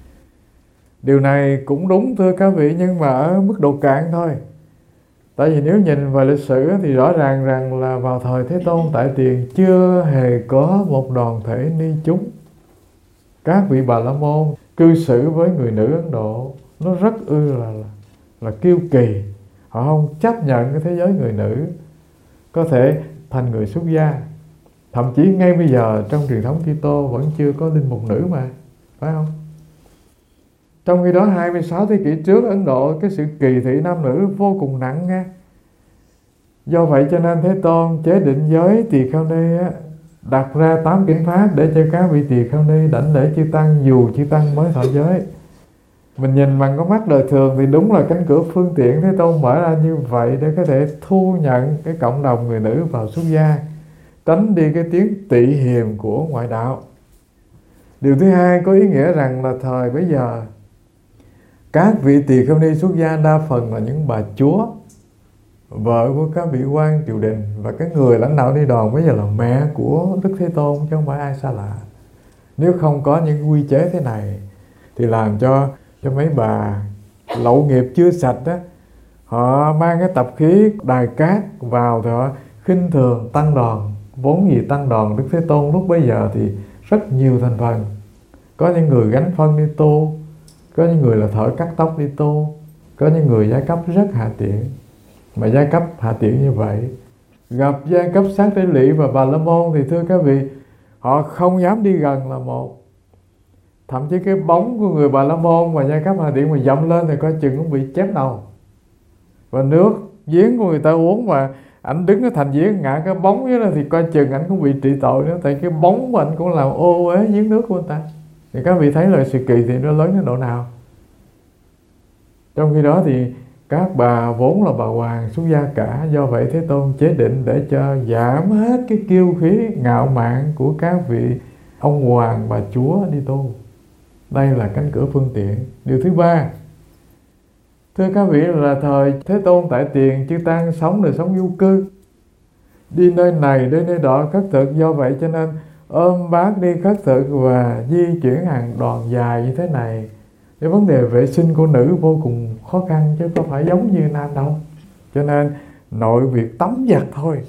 Điều này cũng đúng thưa các vị, nhưng mà ở mức độ cạn thôi. Tại vì nếu nhìn vào lịch sử thì rõ ràng rằng là vào thời Thế Tôn tại tiền chưa hề có một đoàn thể ni chúng. Các vị Bà La Môn cư xử với người nữ Ấn Độ nó rất ư là, là, là kiêu kỳ. Họ không chấp nhận cái thế giới người nữ có thể thành người xuất gia. Thậm chí ngay bây giờ trong truyền thống Kitô vẫn chưa có linh mục nữ mà, phải không? Trong khi đó hai mươi sáu thế kỷ trước Ấn Độ cái sự kỳ thị nam nữ vô cùng nặng nha. Do vậy cho nên Thế Tôn chế định giới tỳ kheo ni á, đặt ra tám kính pháp để cho các vị tỳ kheo ni đảnh lễ chư tăng dù chư tăng mới thọ giới. Mình nhìn bằng con mắt đời thường thì đúng là cánh cửa phương tiện Thế Tôn mở ra như vậy để có thể thu nhận cái cộng đồng người nữ vào xuất gia, tránh đi cái tiếng tị hiềm của ngoại đạo. Điều thứ hai có ý nghĩa rằng là thời bấy giờ các vị tỳ kheo ni xuất gia đa phần là những bà chúa, vợ của các vị quan triều đình, và cái người lãnh đạo ni đoàn bây giờ là mẹ của Đức Thế Tôn chứ không phải ai xa lạ. Nếu không có những quy chế thế này thì làm cho cho mấy bà lậu nghiệp chưa sạch đó, họ mang cái tập khí đài cát vào thì họ khinh thường tăng đoàn. Vốn gì tăng đoàn Đức Thế Tôn lúc bấy giờ thì rất nhiều thành phần. Có những người gánh phân đi tu, có những người là thợ cắt tóc đi tu, có những người giai cấp rất hạ tiện. Mà giai cấp hạ tiện như vậy gặp giai cấp Sát Tế Lị và Bà La Môn thì thưa các vị, họ không dám đi gần là một. Thậm chí cái bóng của người Bà La Môn và giai cấp hạ tiện mà dậm lên thì coi chừng cũng bị chém đầu. Và nước giếng của người ta uống mà ảnh đứng ở thành giếng ngã cái bóng với đó thì coi chừng ảnh cũng bị trị tội nữa, tại cái bóng của ảnh cũng làm ô uế giếng nước của người ta. Thì các vị thấy là sự kỳ thị nó lớn đến độ nào. Trong khi đó thì các bà vốn là bà hoàng xuất gia cả, do vậy Thế Tôn chế định để cho giảm hết cái kiêu khí ngạo mạn của các vị ông hoàng bà chúa đi tu. Đây là cánh cửa phương tiện. Điều thứ ba, thưa các vị, là thời Thế Tôn tại tiền chư tăng sống đời sống du cư, đi nơi này đến nơi đó khất thực, do vậy cho nên ôm bát đi khất thực và di chuyển hàng đoàn dài như thế này. Cái vấn đề vệ sinh của nữ vô cùng khó khăn chứ có phải giống như nam đâu. Cho nên nội việc tắm giặt thôi.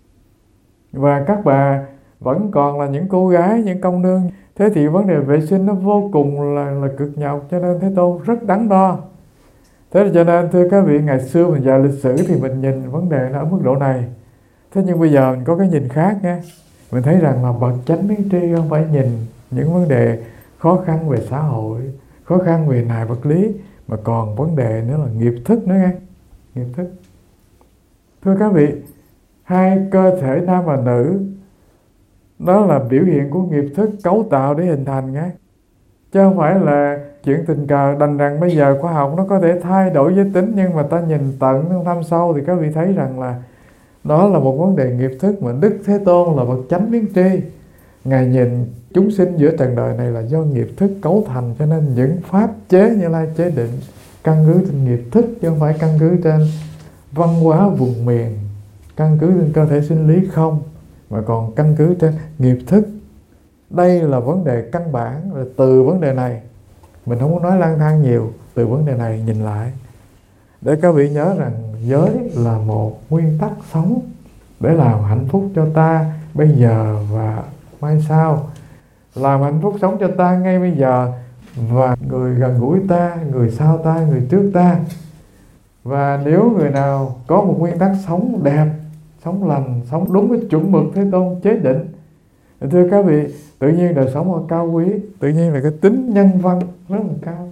Và các bà vẫn còn là những cô gái, những công nương. Thế thì vấn đề vệ sinh nó vô cùng là, là cực nhọc, cho nên Thế Tôn rất đắn đo. Thế cho nên thưa các vị, ngày xưa mình dạy lịch sử thì mình nhìn vấn đề nó ở mức độ này. Thế nhưng bây giờ mình có cái nhìn khác nha. Mình thấy rằng là bậc chánh biến tri không phải nhìn những vấn đề khó khăn về xã hội, khó khăn về nài vật lý, mà còn vấn đề nữa là nghiệp thức nữa nghe. Nghiệp thức. Thưa các vị, hai cơ thể nam và nữ đó là biểu hiện của nghiệp thức cấu tạo để hình thành nghe. Chứ không phải là chuyện tình cờ. Đành rằng bây giờ khoa học nó có thể thay đổi giới tính, nhưng mà ta nhìn tận thăm sâu thì các vị thấy rằng là đó là một vấn đề nghiệp thức mà Đức Thế Tôn là bậc chánh biến tri. Ngài nhìn chúng sinh giữa trần đời này là do nghiệp thức cấu thành, cho nên những pháp chế Như Lai chế định căn cứ trên nghiệp thức, chứ không phải căn cứ trên văn hóa vùng miền, căn cứ trên cơ thể sinh lý không, mà còn căn cứ trên nghiệp thức. Đây là vấn đề căn bản. Rồi từ vấn đề này, mình không có nói lang thang nhiều, từ vấn đề này nhìn lại để các vị nhớ rằng giới là một nguyên tắc sống để làm hạnh phúc cho ta bây giờ và mai sau, làm hạnh phúc sống cho ta ngay bây giờ và người gần gũi ta, người sau ta, người trước ta. Và nếu người nào có một nguyên tắc sống đẹp, sống lành, sống đúng với chuẩn mực Thế Tôn chế định, thưa các vị, tự nhiên đời sống là cao quý, tự nhiên là cái tính nhân văn rất là cao.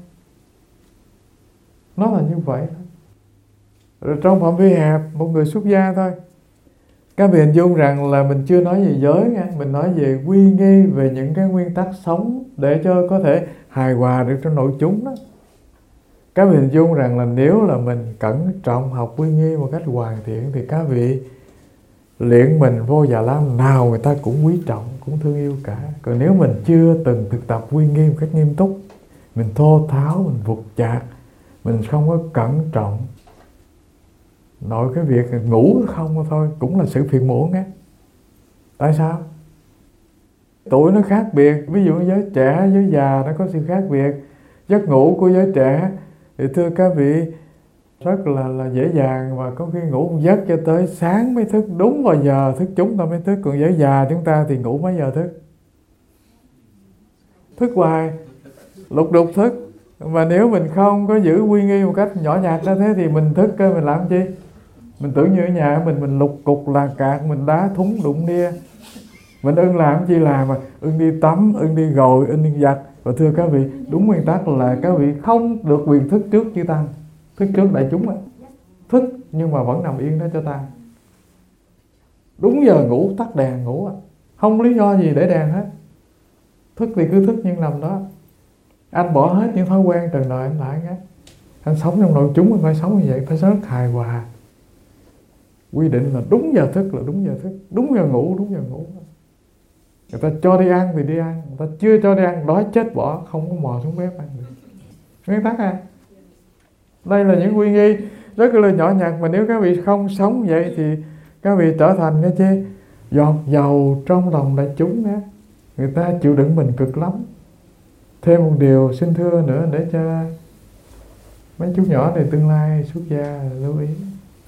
Nó là như vậy. Rồi trong phạm vi hẹp, một người xuất gia thôi, các vị hình dung rằng là mình chưa nói về giới nha, mình nói về quy nghi, về những cái nguyên tắc sống để cho có thể hài hòa được trong nội chúng đó. Các vị hình dung rằng là nếu là mình cẩn trọng học quy nghi một cách hoàn thiện thì các vị luyện mình vô Già Lam nào người ta cũng quý trọng, cũng thương yêu cả. Còn nếu mình chưa từng thực tập quy nghi một cách nghiêm túc, mình thô tháo, mình vụt chạc, mình không có cẩn trọng, nội cái việc ngủ không thôi cũng là sự phiền muộn á. Tại sao? Tuổi nó khác biệt. Ví dụ giới trẻ, giới già nó có sự khác biệt. Giấc ngủ của giới trẻ thì thưa các vị rất là, là dễ dàng, và có khi ngủ một giấc cho tới sáng mới thức, đúng vào giờ thức chúng ta mới thức. Còn giới già chúng ta thì ngủ mấy giờ thức? Thức hoài, lục đục thức. Mà nếu mình không có giữ quy nghi một cách nhỏ nhặt ra thế thì mình thức cơ, mình làm chi? Mình tưởng như ở nhà mình mình lục cục là cạc, mình đá thúng đụng nia. Mình ưng làm chi làm, mà ưng đi tắm, ưng đi gội, ưng đi giặt. Và thưa các vị, đúng nguyên tắc là các vị không được quyền thức trước chư tăng, thức trước đại chúng ấy. Thức nhưng mà vẫn nằm yên đó cho tăng. Đúng giờ ngủ tắt đèn ngủ, không lý do gì để đèn hết. Thức thì cứ thức nhưng nằm đó. Anh bỏ hết những thói quen trần đời anh lại nghe. Anh sống trong nội chúng, anh phải sống như vậy, phải sống rất hài hòa. Quy định là đúng giờ thức là đúng giờ thức, đúng giờ ngủ đúng giờ ngủ. Người ta cho đi ăn thì đi ăn, người ta chưa cho đi ăn đói chết bỏ, không có mò xuống bếp ăn được. Nguyên tắc à? Đây là những quy nghi rất là nhỏ nhặt, mà nếu các vị không sống vậy thì các vị trở thành cái chi giọt dầu trong lòng đại chúng đó. Người ta chịu đựng mình cực lắm. Thêm một điều xin thưa nữa để cho mấy chú nhỏ này tương lai xuất gia lưu ý.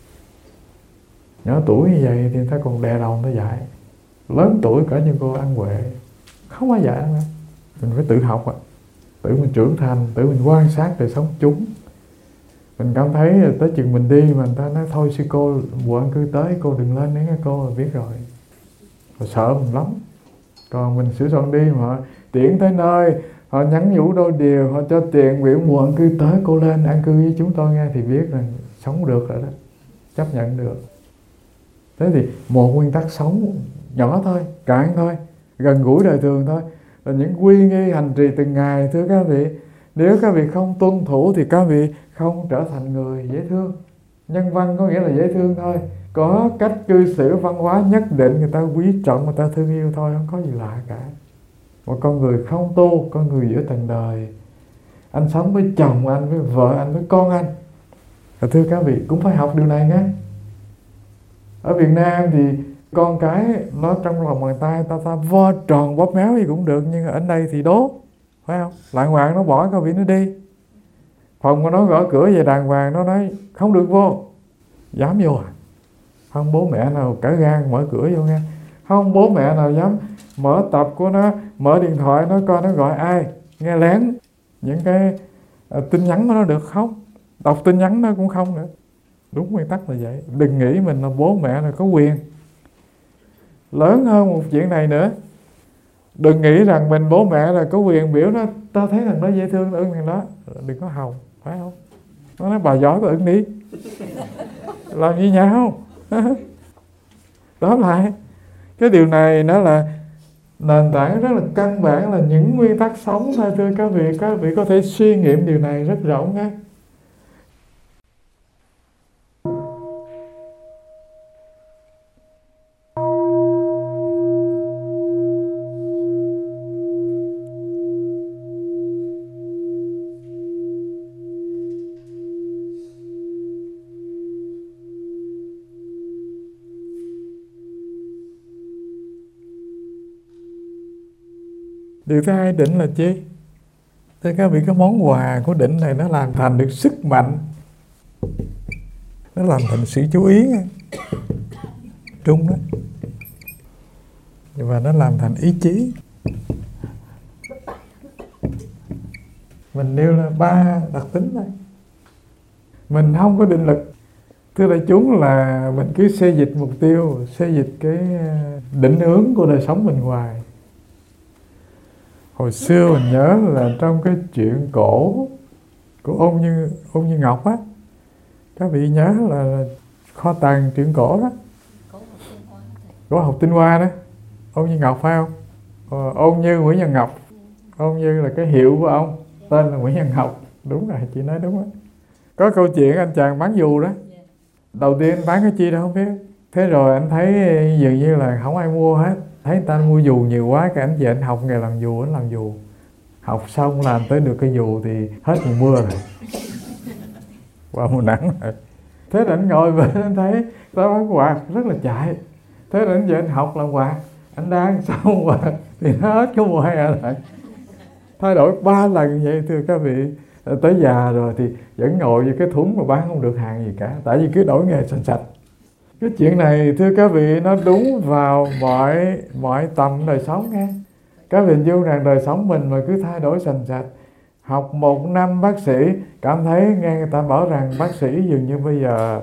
Nhỏ tuổi như vậy thì người ta còn đè đầu người ta dạy. Lớn tuổi cỡ như cô Ăn Huệ không ai dạy đâu. Mình phải tự học, à. Tự mình trưởng thành, tự mình quan sát đời sống chúng. Mình cảm thấy tới chừng mình đi mà người ta nói thôi sư cô bộ ăn cư tới, cô đừng lên đấy, cô là biết rồi. Họ sợ mình lắm. Còn mình sửa soạn đi mà họ tiễn tới nơi, họ nhắn nhủ đôi điều, họ cho tiền biểu mùa ăn cư tới, cô lên ăn cư với chúng tôi nghe thì biết rằng sống được rồi đó. chấp nhận được. Thế thì một nguyên tắc sống nhỏ thôi, cạn thôi, gần gũi đời thường thôi, là những quy nghi hành trì từng ngày. Thưa các vị, nếu các vị không tuân thủ thì các vị không trở thành người dễ thương. Nhân văn có nghĩa là dễ thương thôi, có cách cư xử văn hóa nhất định, người ta quý trọng, người ta thương yêu thôi, không có gì lạ cả. Một con người không tu, con người giữa trần đời, anh sống với chồng anh, với vợ anh, với con anh, và thưa các vị cũng phải học điều này nhé. Ở Việt Nam thì con cái nó trong lòng bàn tay ta ta vo tròn bóp méo gì cũng được, nhưng ở đây thì đố, phải không? Lạng hoàng nó bỏ các vị nó đi, phòng của nó gõ cửa về đàng hoàng, nó nói không được vô, dám vô à? Không bố mẹ nào cả gan mở cửa vô nghe. Không bố mẹ nào dám mở tập của nó, mở điện thoại nó coi nó gọi ai, nghe lén những cái uh, tin nhắn của nó được không? Đọc tin nhắn nó cũng không nữa. Đúng nguyên tắc là vậy. Đừng nghĩ mình là bố mẹ là có quyền. Lớn hơn một chuyện này nữa, đừng nghĩ rằng mình bố mẹ là có quyền biểu nó, tao thấy thằng đó dễ thương, ưng thằng đó, đừng có hòng, phải không? Nó nói bà giỏi, bà ưng đi, làm gì nhau. Đó lại cái điều này nó là nền tảng rất là căn bản, là những nguyên tắc sống thôi. Thưa các vị, các vị có thể suy nghiệm điều này rất rộng ha. Điều thứ hai, định là chi? Thưa các vị, cái món quà của định này nó làm thành được sức mạnh, nó làm thành sự chú ý trung đó, và nó làm thành ý chí. Mình nêu là ba đặc tính thôi. Mình không có định lực. Thưa đại chúng, là mình cứ xây dịch mục tiêu, xây dịch cái định hướng của đời sống mình hoài. Hồi xưa mình nhớ là trong cái chuyện cổ của Ôn Như, Ôn Như Ngọc á, các vị nhớ là, là kho tàng truyện cổ đó, cổ học tinh hoa đó, Ôn Như Ngọc phải không? Ờ, Ôn Như Nguyễn Nhân Ngọc. Ôn Như là cái hiệu của ông, tên là Nguyễn Nhân Ngọc. Đúng rồi, chị nói đúng á. Có câu chuyện anh chàng bán dù đó, đầu tiên anh bán cái chi đâu không biết, thế rồi anh thấy dường như là không ai mua hết, thấy người ta mua dù nhiều quá, cái anh về anh học nghề làm dù, anh làm dù. Học xong làm tới được cái dù thì hết mùa mưa rồi, qua mùa nắng rồi. Thế là anh ngồi về anh thấy ta bán quạt rất là chạy. Thế là anh về anh học làm quạt, anh đang xong quạt thì nó hết cái mùa hè lại. Thay đổi ba lần vậy thưa các vị. Tới già rồi thì vẫn ngồi với cái thúng mà bán không được hàng gì cả, tại vì cứ đổi nghề sành sạch. Cái chuyện này thưa các vị, nó đúng vào mọi mọi tầm đời sống nha. Các vị hình dung rằng đời sống mình mà cứ thay đổi sành sạch, học một năm bác sĩ cảm thấy nghe người ta bảo rằng bác sĩ dường như bây giờ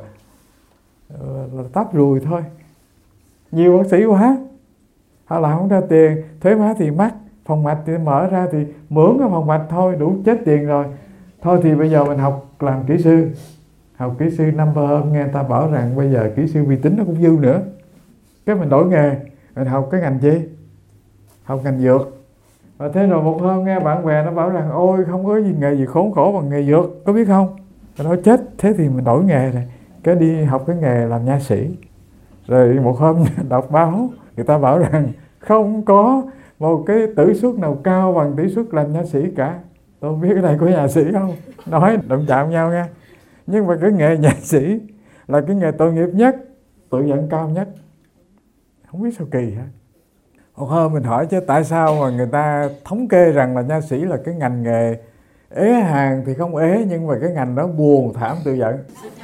là tắp rùi thôi, nhiều bác sĩ quá, họ làm không ra tiền, thuế má thì mắc, phòng mạch thì mở ra thì mướn cái phòng mạch thôi đủ chết tiền rồi. Thôi thì bây giờ mình học làm kỹ sư, học kỹ sư năm ba hôm nghe người ta bảo rằng bây giờ kỹ sư vi tính nó cũng dư nữa, cái mình đổi nghề, mình học cái ngành gì? Học ngành dược. Và thế rồi một hôm nghe bạn bè nó bảo rằng ôi không có gì nghề gì khốn khổ bằng nghề dược, có biết không? Mình nói chết, thế thì mình đổi nghề này, cái đi học cái nghề làm nha sĩ. Rồi một hôm đọc báo, người ta bảo rằng không có một cái tỷ suất nào cao bằng tỷ suất làm nha sĩ cả. Tôi không biết cái này có nha sĩ không? Nói động chạm nhau nha. Nhưng mà cái nghề nha sĩ là cái nghề tội nghiệp nhất, tự nhận cao nhất. Không biết sao kỳ hả? Một hôm mình hỏi chứ tại sao mà người ta thống kê rằng là nha sĩ là cái ngành nghề ế hàng thì không ế, nhưng mà cái ngành đó buồn thảm tự giận.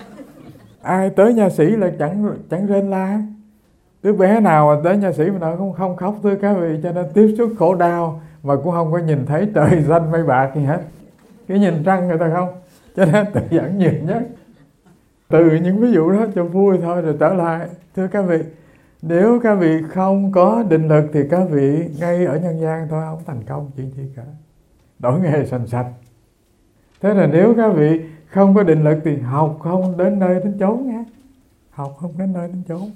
Ai tới nha sĩ là chẳng chẳng rên la. Đứa bé nào mà tới nha sĩ mà nó không không khóc thưa các vị, cho nên tiếp xúc khổ đau mà cũng không có nhìn thấy trời xanh mây bạc gì hết. Cái nhìn trăng người ta không, cho nên tự giận nhiều nhất. Từ những ví dụ đó cho vui thôi rồi trở lại. Thưa các vị, nếu các vị không có định lực thì các vị ngay ở nhân gian thôi không thành công chuyện gì cả. Đổi nghề sành sạch. Thế là nếu các vị không có định lực thì học không đến nơi đến chốn nha. học không đến nơi đến chốn.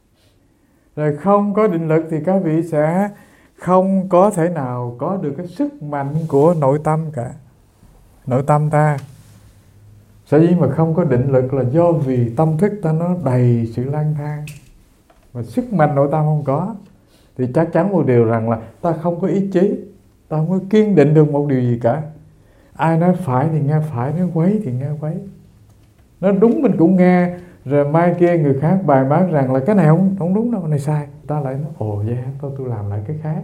Rồi không có định lực thì các vị sẽ không có thể nào có được cái sức mạnh của nội tâm cả. Nội tâm ta sở dĩ mà không có định lực là do vì tâm thức ta nó đầy sự lang thang, và sức mạnh nội tâm không có, thì chắc chắn một điều rằng là ta không có ý chí, ta không có kiên định được một điều gì cả. Ai nói phải thì nghe phải, nói quấy thì nghe quấy, nói đúng mình cũng nghe, rồi mai kia người khác bài bác rằng là cái này không không đúng đâu, cái này sai, ta lại nói ồ vậy hả, thôi tôi làm lại cái khác.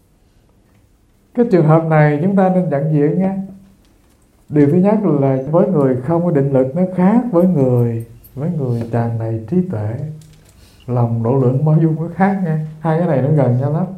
Cái trường hợp này chúng ta nên nhận diện nha. Điều thứ nhất là với người không có định lực nó khác với người với người tràn đầy trí tuệ, lòng độ lượng bao dung nó khác nha. Hai cái này nó gần nhau lắm.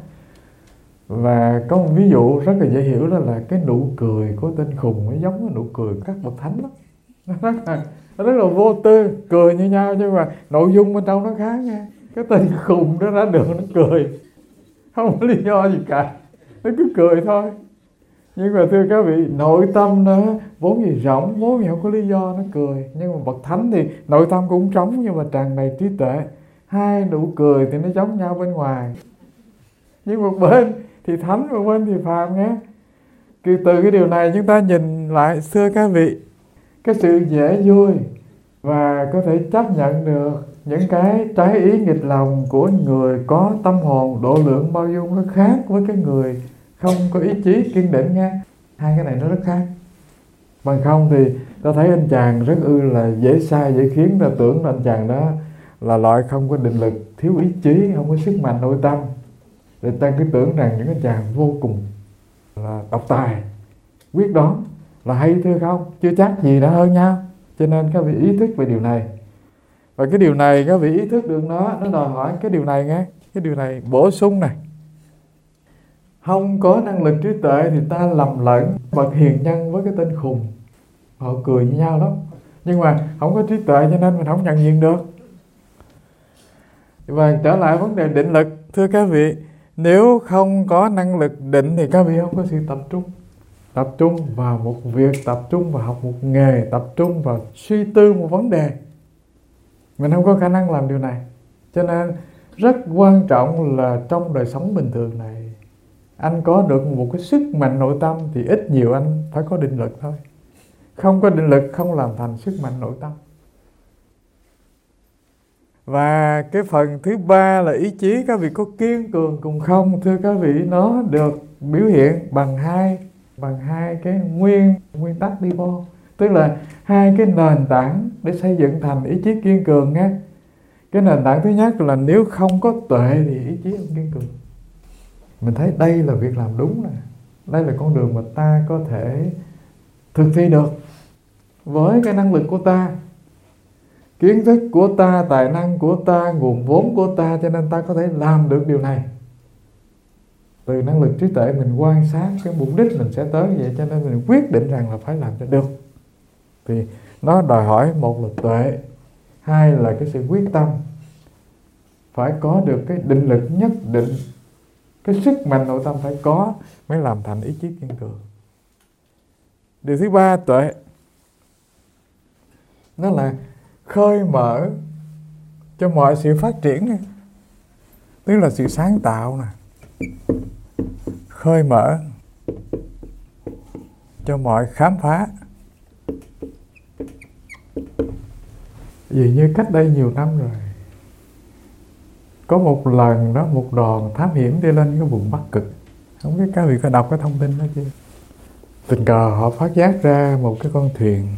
Và có một ví dụ rất là dễ hiểu, đó là cái nụ cười của tên khùng nó giống với nụ cười của các bậc thánh đó. Nó rất là, nó rất là vô tư, cười như nhau nhưng mà nội dung bên trong nó khác nha. Cái tên khùng nó ra đường nó cười, không có lý do gì cả, nó cứ cười thôi. Nhưng mà thưa các vị, nội tâm nó vốn gì rỗng, vốn gì không có lý do nó cười. Nhưng mà bậc thánh thì nội tâm cũng trống nhưng mà tràn đầy trí tuệ. Hai nụ cười thì nó giống nhau bên ngoài, nhưng một bên thì thánh, một bên thì phàm nghe. Từ cái điều này chúng ta nhìn lại, thưa các vị, cái sự dễ vui và có thể chấp nhận được những cái trái ý nghịch lòng của người có tâm hồn độ lượng bao dung nó khác với cái người không có ý chí kiên định nghe. Hai cái này nó rất khác. Bằng không thì ta thấy anh chàng rất ư là dễ sai dễ khiến, ta tưởng là anh chàng đó là loại không có định lực, thiếu ý chí, không có sức mạnh nội tâm. Rồi ta cứ tưởng rằng những anh chàng vô cùng là độc tài, quyết đoán, là hay thưa không, chưa chắc gì đã hơn nhau. Cho nên các vị ý thức về điều này. Và cái điều này các vị ý thức được nó, nó đòi hỏi cái điều này nghe. Cái điều này bổ sung này. Không có năng lực trí tuệ thì ta lầm lẫn bậc hiền nhân với cái tên khùng. Họ cười như nhau lắm. Nhưng mà không có trí tuệ cho nên mình không nhận diện được. Và trở lại vấn đề định lực, thưa các vị, nếu không có năng lực định thì các vị không có sự tập trung. Tập trung vào một việc, tập trung vào học một nghề, tập trung vào suy tư một vấn đề. Mình không có khả năng làm điều này. Cho nên rất quan trọng là trong đời sống bình thường này, anh có được một cái sức mạnh nội tâm thì ít nhiều anh phải có định lực thôi. Không có định lực không làm thành sức mạnh nội tâm. Và cái phần thứ ba là ý chí. Các vị có kiên cường cùng không? Thưa các vị, nó được biểu hiện bằng hai bằng hai cái nguyên nguyên tắc đi vô. Tức là hai cái nền tảng để xây dựng thành ý chí kiên cường nhé. Cái nền tảng thứ nhất là nếu không có tuệ thì ý chí không kiên cường. Mình thấy đây là việc làm đúng nè. Đây là con đường mà ta có thể thực thi được với cái năng lực của ta, kiến thức của ta, tài năng của ta, nguồn vốn của ta, cho nên ta có thể làm được điều này. Từ năng lực trí tuệ mình quan sát cái mục đích mình sẽ tới vậy, cho nên mình quyết định rằng là phải làm cho được. Thì nó đòi hỏi một là tuệ, hai là cái sự quyết tâm, phải có được cái định lực nhất định, cái sức mạnh nội tâm phải có mới làm thành ý chí kiên cường. Điều thứ ba, tuệ, nó là khơi mở cho mọi sự phát triển này. Tức là sự sáng tạo nè, khơi mở cho mọi khám phá. Vì như cách đây nhiều năm rồi, có một lần đó một đoàn thám hiểm đi lên cái vùng Bắc Cực. Không biết các vị có đọc cái thông tin đó chưa? Tình cờ họ phát giác ra một cái con thuyền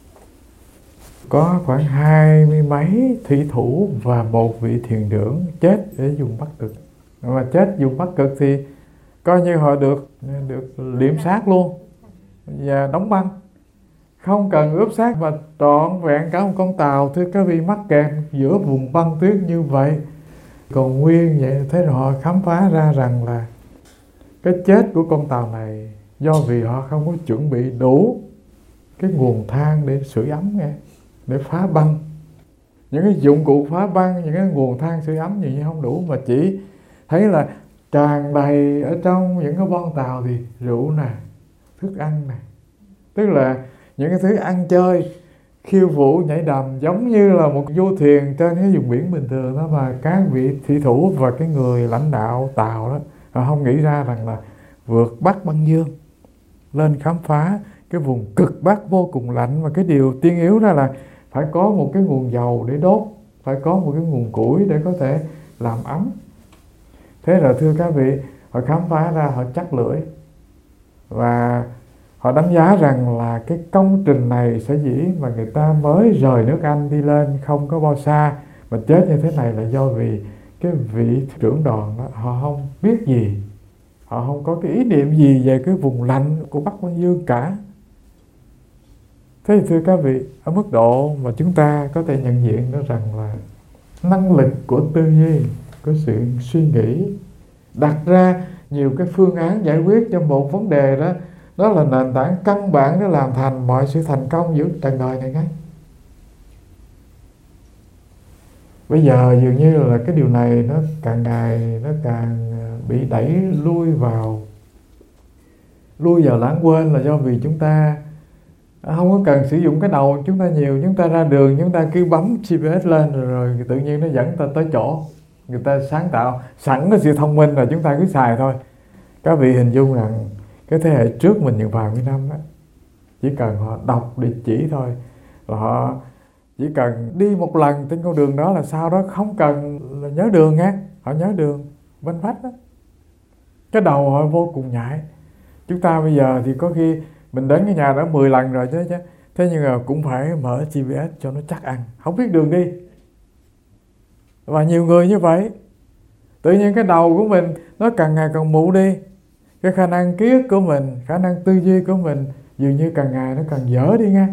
có khoảng hai mươi mấy thủy thủ và một vị thuyền trưởng chết ở vùng Bắc Cực. Mà chết vùng Bắc Cực thì coi như họ được được liệm xác luôn và đóng băng, không cần ướp xác, và trọn vẹn cả một con tàu, thưa các vị, mắc kẹt giữa vùng băng tuyết như vậy còn nguyên vậy. Thế rồi họ khám phá ra rằng là cái chết của con tàu này do vì họ không có chuẩn bị đủ cái nguồn than để sưởi ấm nghe, để phá băng. Những cái dụng cụ phá băng, những cái nguồn than sưởi ấm gì không đủ, mà chỉ thấy là tràn đầy ở trong những cái bon tàu thì rượu nè, thức ăn nè, tức là những cái thứ ăn chơi khiêu vũ nhảy đầm giống như là một du thuyền trên cái vùng biển bình thường đó, mà các vị thủy thủ và cái người lãnh đạo tàu đó họ không nghĩ ra rằng là vượt Bắc băng dương lên khám phá cái vùng cực Bắc vô cùng lạnh, và cái điều tiên yếu đó là phải có một cái nguồn dầu để đốt, phải có một cái nguồn củi để có thể làm ấm. Thế rồi thưa các vị, họ khám phá ra, họ chắc lưỡi và họ đánh giá rằng là cái công trình này sở dĩ mà người ta mới rời nước Anh đi lên không có bao xa mà chết như thế này là do vì cái vị trưởng đoàn đó họ không biết gì, họ không có cái ý niệm gì về cái vùng lạnh của Bắc Băng Dương cả. Thế thì thưa các vị, ở mức độ mà chúng ta có thể nhận diện đó rằng là năng lực của tư duy, của sự suy nghĩ đặt ra nhiều cái phương án giải quyết cho một vấn đề đó, đó là nền tảng căn bản để làm thành mọi sự thành công giữa trần đời này ngay. Bây giờ dường như là cái điều này nó càng ngày nó càng bị đẩy lui vào lui vào lãng quên, là do vì chúng ta không có cần sử dụng cái đầu chúng ta nhiều. Chúng ta ra đường chúng ta cứ bấm giê pê ét lên rồi, rồi tự nhiên nó dẫn ta tới chỗ. Người ta sáng tạo sẵn cái sự thông minh rồi, chúng ta cứ xài thôi. Các vị hình dung rằng cái thế hệ trước mình những vài mươi năm đó, chỉ cần họ đọc địa chỉ thôi là họ chỉ cần đi một lần trên con đường đó là sau đó không cần là nhớ đường nghe, họ nhớ đường bên vách đó. Cái đầu họ vô cùng nhạy. Chúng ta bây giờ thì có khi mình đến cái nhà đó mười lần rồi chứ, chứ thế nhưng mà cũng phải mở giê pê ét cho nó chắc ăn, không biết đường đi. Và nhiều người như vậy, tự nhiên cái đầu của mình nó càng ngày càng mụ đi. Cái khả năng ký ức của mình, khả năng tư duy của mình dường như càng ngày nó càng dở đi nghe.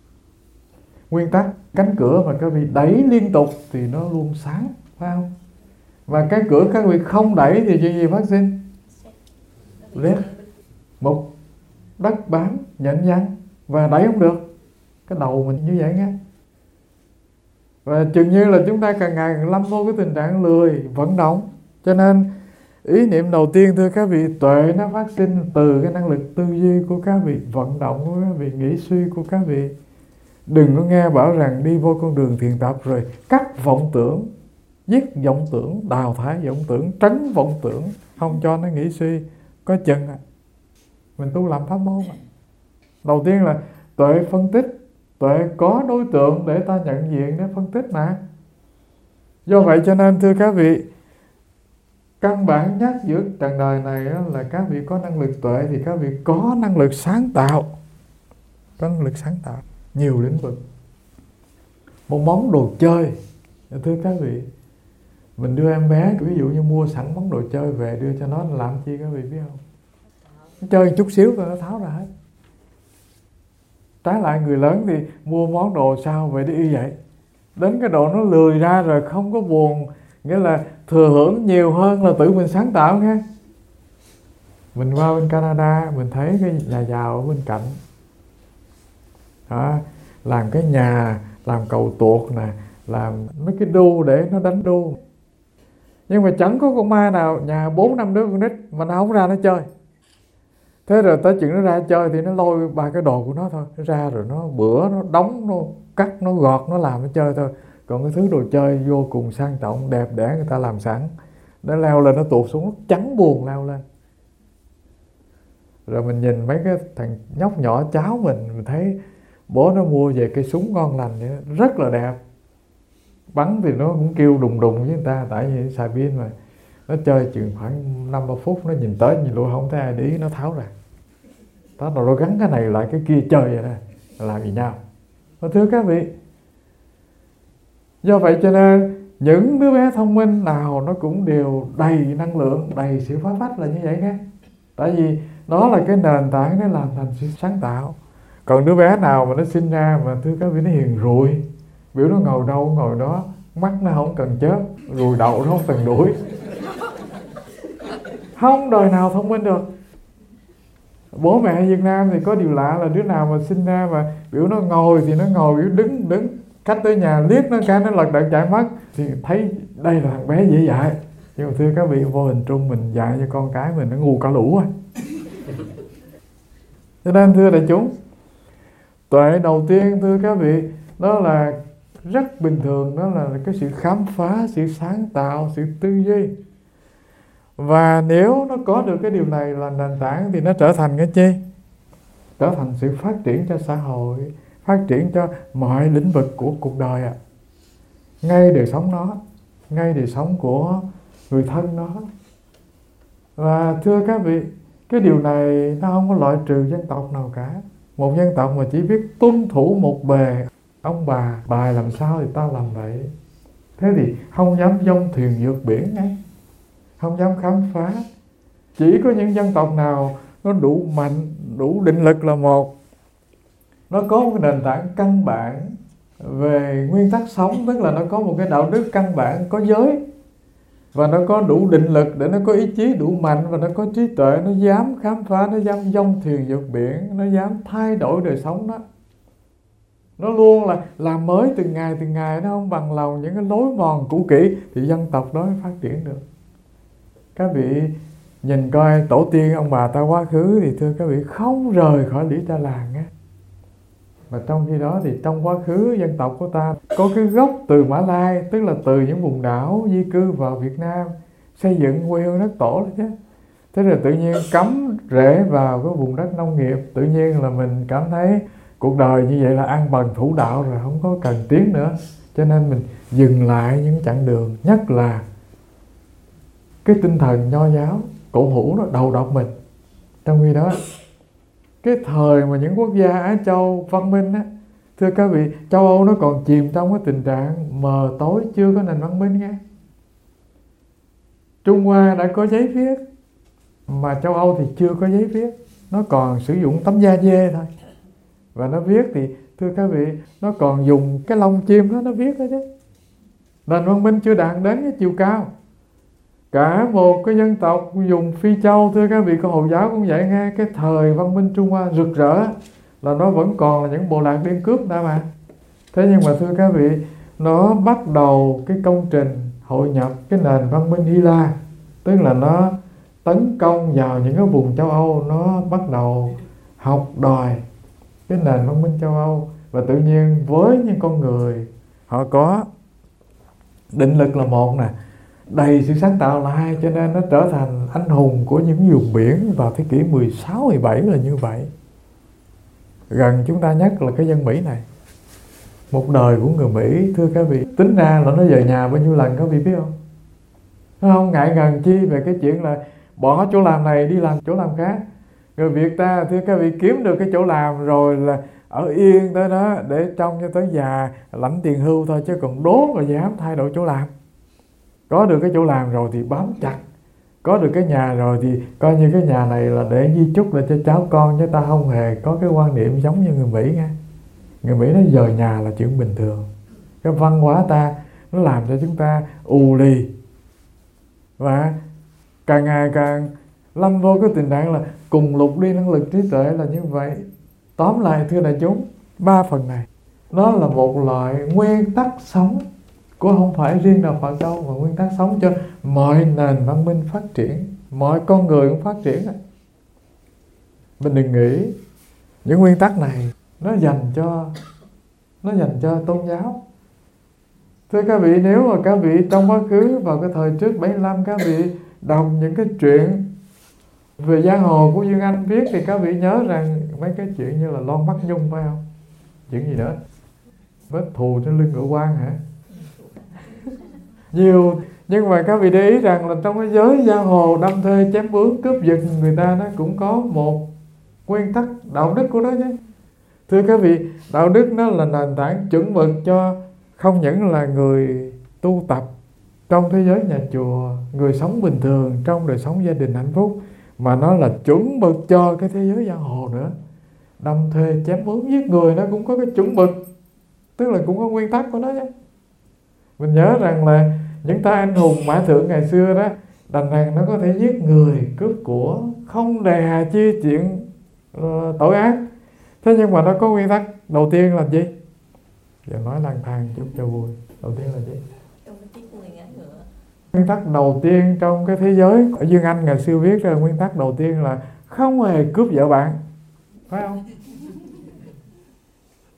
Nguyên tắc cánh cửa mà các vị đẩy liên tục thì nó luôn sáng, phải không? Và cái cửa các vị không đẩy thì chuyện gì phát sinh? Lết, mục, đất bám, nhận văn và đẩy không được. Cái đầu mình như vậy nghe. Và chừng như là chúng ta càng ngày càng lâm vô cái tình trạng lười vận động. Cho nên ý niệm đầu tiên thưa các vị, tuệ nó phát sinh từ cái năng lực tư duy của các vị, vận động của các vị, nghĩ suy của các vị. Đừng có nghe bảo rằng đi vô con đường thiền tập rồi cắt vọng tưởng, giết vọng tưởng, đào thải vọng tưởng, tránh vọng tưởng, không cho nó nghĩ suy. Có chừng à, mình tu làm pháp môn à. Đầu tiên là tuệ phân tích, tuệ có đối tượng để ta nhận diện, để phân tích mà. Do vậy cho nên thưa các vị, căn bản nhất giữa trần đời này là các vị có năng lực tuệ thì các vị có năng lực sáng tạo. Có năng lực sáng tạo nhiều lĩnh vực. Một món đồ chơi, thưa các vị, mình đưa em bé, ví dụ như mua sẵn món đồ chơi về đưa cho nó làm chi các vị biết không? Nó chơi chút xíu rồi nó tháo ra hết. Trái lại người lớn thì mua món đồ sao vậy để y vậy. Đến cái độ nó lười ra rồi không có buồn, nghĩa là thừa hưởng nhiều hơn là tự mình sáng tạo nghe. Mình qua bên Canada, mình thấy cái nhà giàu ở bên cạnh đó, làm cái nhà, làm cầu tuột nè, làm mấy cái đu để nó đánh đu. Nhưng mà chẳng có con ma nào nhà bốn năm đứa con nít mà nó không ra nó chơi. Thế rồi tới chuyện nó ra chơi thì nó lôi ba cái đồ của nó thôi. Nó ra rồi nó bữa, nó đóng, nó cắt, nó gọt, nó làm nó chơi thôi. Còn cái thứ đồ chơi vô cùng sang trọng, đẹp đẽ người ta làm sẵn, nó leo lên, nó tuột xuống, nó chẳng buồn leo lên. Rồi mình nhìn mấy cái thằng nhóc nhỏ cháu mình, mình thấy bố nó mua về cây súng ngon lành vậy, rất là đẹp. Bắn thì nó cũng kêu đùng đùng với người ta, tại vì xài pin mà. Nó chơi chừng khoảng năm ba phút, nó nhìn tới nhìn lui không thấy ai để ý, nó tháo ra. Đó rồi nó gắn cái này lại cái kia chơi vậy nè, làm gì nhau. Và thưa các vị, do vậy cho nên những đứa bé thông minh nào nó cũng đều đầy năng lượng, đầy sự phá phách là như vậy nghe. Tại vì đó là cái nền tảng để làm thành sự sáng tạo. Còn đứa bé nào mà nó sinh ra mà thưa các vị nó hiền rụi, biểu nó ngồi đâu ngồi đó, mắt nó không cần chớp, rùi đầu nó không cần đuổi, không đời nào thông minh được. Bố mẹ Việt Nam thì có điều lạ là đứa nào mà sinh ra mà biểu nó ngồi thì nó ngồi, biểu đứng đứng cách tới nhà liếc nó cái nó lật đật chạy mất thì thấy đây là thằng bé dễ dạy. Nhưng mà thưa các vị, vô hình trung mình dạy cho con cái mình nó ngu cả lũ rồi. Cho nên thưa đại chúng, Tuệ đầu tiên thưa các vị, đó là rất bình thường, đó là cái sự khám phá, sự sáng tạo, sự tư duy. Và nếu nó có được cái điều này là nền tảng thì nó trở thành cái chi? Trở thành sự phát triển cho xã hội, phát triển cho mọi lĩnh vực của cuộc đời ạ. À. Ngay đời sống nó, ngay đời sống của người thân nó. Và thưa các vị, cái điều này nó không có loại trừ dân tộc nào cả. Một dân tộc mà chỉ biết tuân thủ một bề, ông bà bài làm sao thì tao làm vậy. Thế thì không dám dông thuyền vượt biển ngay, không dám khám phá. Chỉ có những dân tộc nào nó đủ mạnh, đủ định lực là một, nó có một cái nền tảng căn bản về nguyên tắc sống, tức là nó có một cái đạo đức căn bản, có giới, và nó có đủ định lực để nó có ý chí đủ mạnh, và nó có trí tuệ, nó dám khám phá, nó dám dông thuyền vượt biển, nó dám thay đổi đời sống đó. Nó luôn là làm mới từng ngày từng ngày, nó không bằng lòng những cái lối mòn cũ kỹ, thì dân tộc đó mới phát triển được. Các vị nhìn coi tổ tiên ông bà ta quá khứ thì thưa các vị không rời khỏi lũy tra làng á. Mà trong khi đó thì trong quá khứ dân tộc của ta có cái gốc từ Mã Lai, tức là từ những vùng đảo di cư vào Việt Nam, xây dựng quê hương đất tổ đó chứ. Thế rồi tự nhiên cắm rễ vào cái vùng đất nông nghiệp, tự nhiên là mình cảm thấy cuộc đời như vậy là an bần thủ đạo rồi, không có cần tiến nữa. Cho nên mình dừng lại những chặng đường, nhất là cái tinh thần nho giáo cổ hủ nó đầu độc mình. Trong khi đó cái thời mà những quốc gia Á Châu văn minh á, thưa các vị, châu Âu nó còn chìm trong cái tình trạng mờ tối, chưa có nền văn minh nghe. Trung Hoa đã có giấy viết, mà châu Âu thì chưa có giấy viết, nó còn sử dụng tấm da dê thôi. Và nó viết thì thưa các vị, nó còn dùng cái lông chim đó nó viết đó chứ. Nền văn minh chưa đạt đến cái chiều cao. Cả một cái dân tộc dùng Phi Châu, thưa các vị, có Hồi giáo cũng vậy nghe. Cái thời văn minh Trung Hoa rực rỡ là nó vẫn còn là những bộ lạc điên cướp đã mà. Thế nhưng mà thưa các vị, nó bắt đầu cái công trình hội nhập cái nền văn minh Hy La, tức là nó tấn công vào những cái vùng châu Âu, nó bắt đầu học đòi cái nền văn minh châu Âu. Và tự nhiên với những con người họ có định lực là một nè, đầy sự sáng tạo là hai, cho nên nó trở thành anh hùng của những vùng biển vào thế kỷ mười sáu, mười bảy là như vậy. Gần chúng ta nhất là cái dân Mỹ này. Một đời của người Mỹ, thưa các vị, tính ra là nó về nhà bao nhiêu lần các vị biết không? Nó không ngại ngần chi về cái chuyện là bỏ chỗ làm này đi làm chỗ làm khác. Người Việt ta, thưa các vị, kiếm được cái chỗ làm rồi là ở yên tới đó để trông cho tới già lãnh tiền hưu thôi, chứ còn đố mà dám thay đổi chỗ làm. Có được cái chỗ làm rồi thì bám chặt, có được cái nhà rồi thì coi như cái nhà này là để di chúc là cho cháu con, chứ ta không hề có cái quan niệm giống như người Mỹ nghe. Người Mỹ nó dời nhà là chuyện bình thường. Cái văn hóa ta nó làm cho chúng ta ù lì, và càng ngày càng lâm vô cái tình trạng là cùng lục đi năng lực trí tuệ là như vậy. Tóm lại thưa đại chúng, ba phần này nó là một loại nguyên tắc sống của không phải riêng đạo Phật đâu, mà nguyên tắc sống cho mọi nền văn minh phát triển, mọi con người cũng phát triển. Mình đừng nghĩ những nguyên tắc này nó dành cho nó dành cho tôn giáo. Thưa các vị, nếu mà các vị trong quá khứ vào cái thời trước bảy mươi lăm các vị đọc những cái chuyện về giang hồ của Dương Anh viết, thì các vị nhớ rằng mấy cái chuyện như là Loan Bắc Nhung phải không? Chuyện gì nữa? Vết thù trên lưng ngựa quan hả? Nhiều. Nhưng mà các vị để ý rằng là trong cái giới giang hồ đâm thuê chém bướm cướp giật người ta, nó cũng có một nguyên tắc đạo đức của nó chứ. Thưa các vị, đạo đức nó là nền tảng chuẩn mực cho không những là người tu tập trong thế giới nhà chùa, người sống bình thường trong đời sống gia đình hạnh phúc, mà nó là chuẩn mực cho cái thế giới giang hồ nữa. Đâm thuê chém bướm giết người nó cũng có cái chuẩn mực, tức là cũng có nguyên tắc của nó chứ. Mình nhớ rằng là những tay anh hùng mã thượng ngày xưa đó, đành rằng nó có thể giết người, cướp của, không đề hà chi chuyện uh, tội ác. Thế nhưng mà nó có nguyên tắc đầu tiên là gì? Giờ nói lang thang chút cho vui. Đầu tiên là gì? Nguyên tắc đầu tiên trong cái thế giới ở Dương Anh ngày xưa viết ra, nguyên tắc đầu tiên là không hề cướp vợ bạn, phải không?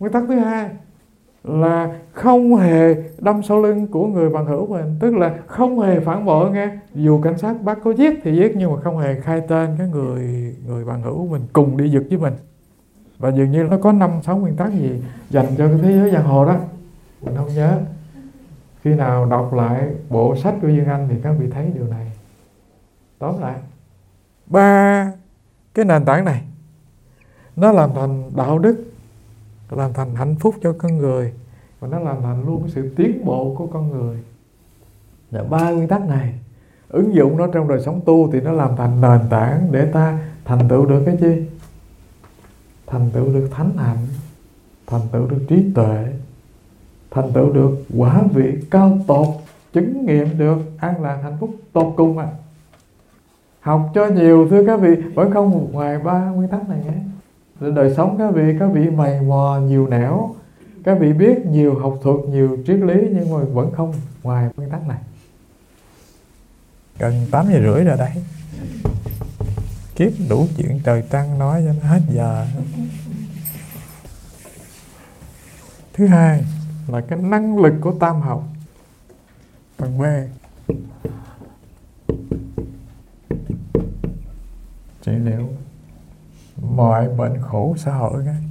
Nguyên tắc thứ hai là không hề đâm sau lưng của người bằng hữu mình, tức là không hề phản bội nghe. Dù cảnh sát bắt có giết thì giết, nhưng mà không hề khai tên cái người người bằng hữu mình cùng đi giật với mình. Và dường như nó có năm sáu nguyên tắc gì dành cho cái thế giới giang hồ đó, mình không nhớ. Khi nào đọc lại bộ sách của Dương Anh thì các vị thấy điều này. Tóm lại, ba cái nền tảng này nó làm thành đạo đức, làm thành hạnh phúc cho con người, và nó làm thành luôn cái sự tiến bộ của con người. Và ba nguyên tắc này ứng dụng nó trong đời sống tu thì nó làm thành nền tảng để ta thành tựu được cái gì? Thành tựu được thánh hạnh, thành tựu được trí tuệ, thành tựu được quả vị cao tột, chứng nghiệm được an lạc hạnh phúc tột cùng à. Học cho nhiều thưa các vị vẫn không ngoài ba nguyên tắc này nhé. Đời sống các vị, các vị mày mò nhiều nẻo, các vị biết nhiều học thuật, nhiều triết lý, nhưng mà vẫn không ngoài nguyên tắc này. Gần tám giờ rưỡi rồi đấy. Kiếp đủ chuyện trời trăng nói cho nó hết giờ. Thứ hai là cái năng lực của tam học. Phần B, trị liệu mọi bệnh khổ xã hội cái.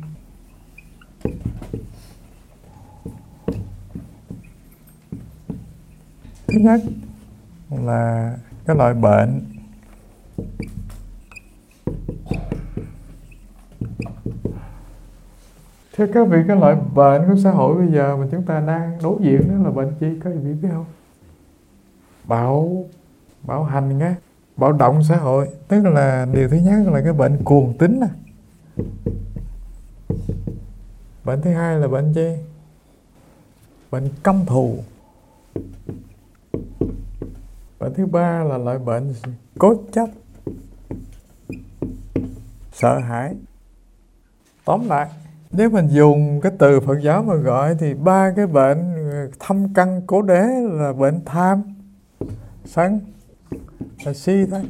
Thứ nhất là cái loại bệnh thưa các vị, cái loại bệnh của xã hội bây giờ mà chúng ta đang đối diện đó là bệnh chi, các vị biết không? Bạo bạo hành nghe, bạo động xã hội. Tức là điều thứ nhất là cái bệnh cuồng tín. Bệnh thứ hai là bệnh chi? Bệnh căm thù. Bệnh thứ ba là loại bệnh cố chấp, sợ hãi. Tóm lại, nếu mình dùng cái từ Phật giáo mà gọi thì ba cái bệnh thâm căn cố đế là bệnh tham, sân và si thôi.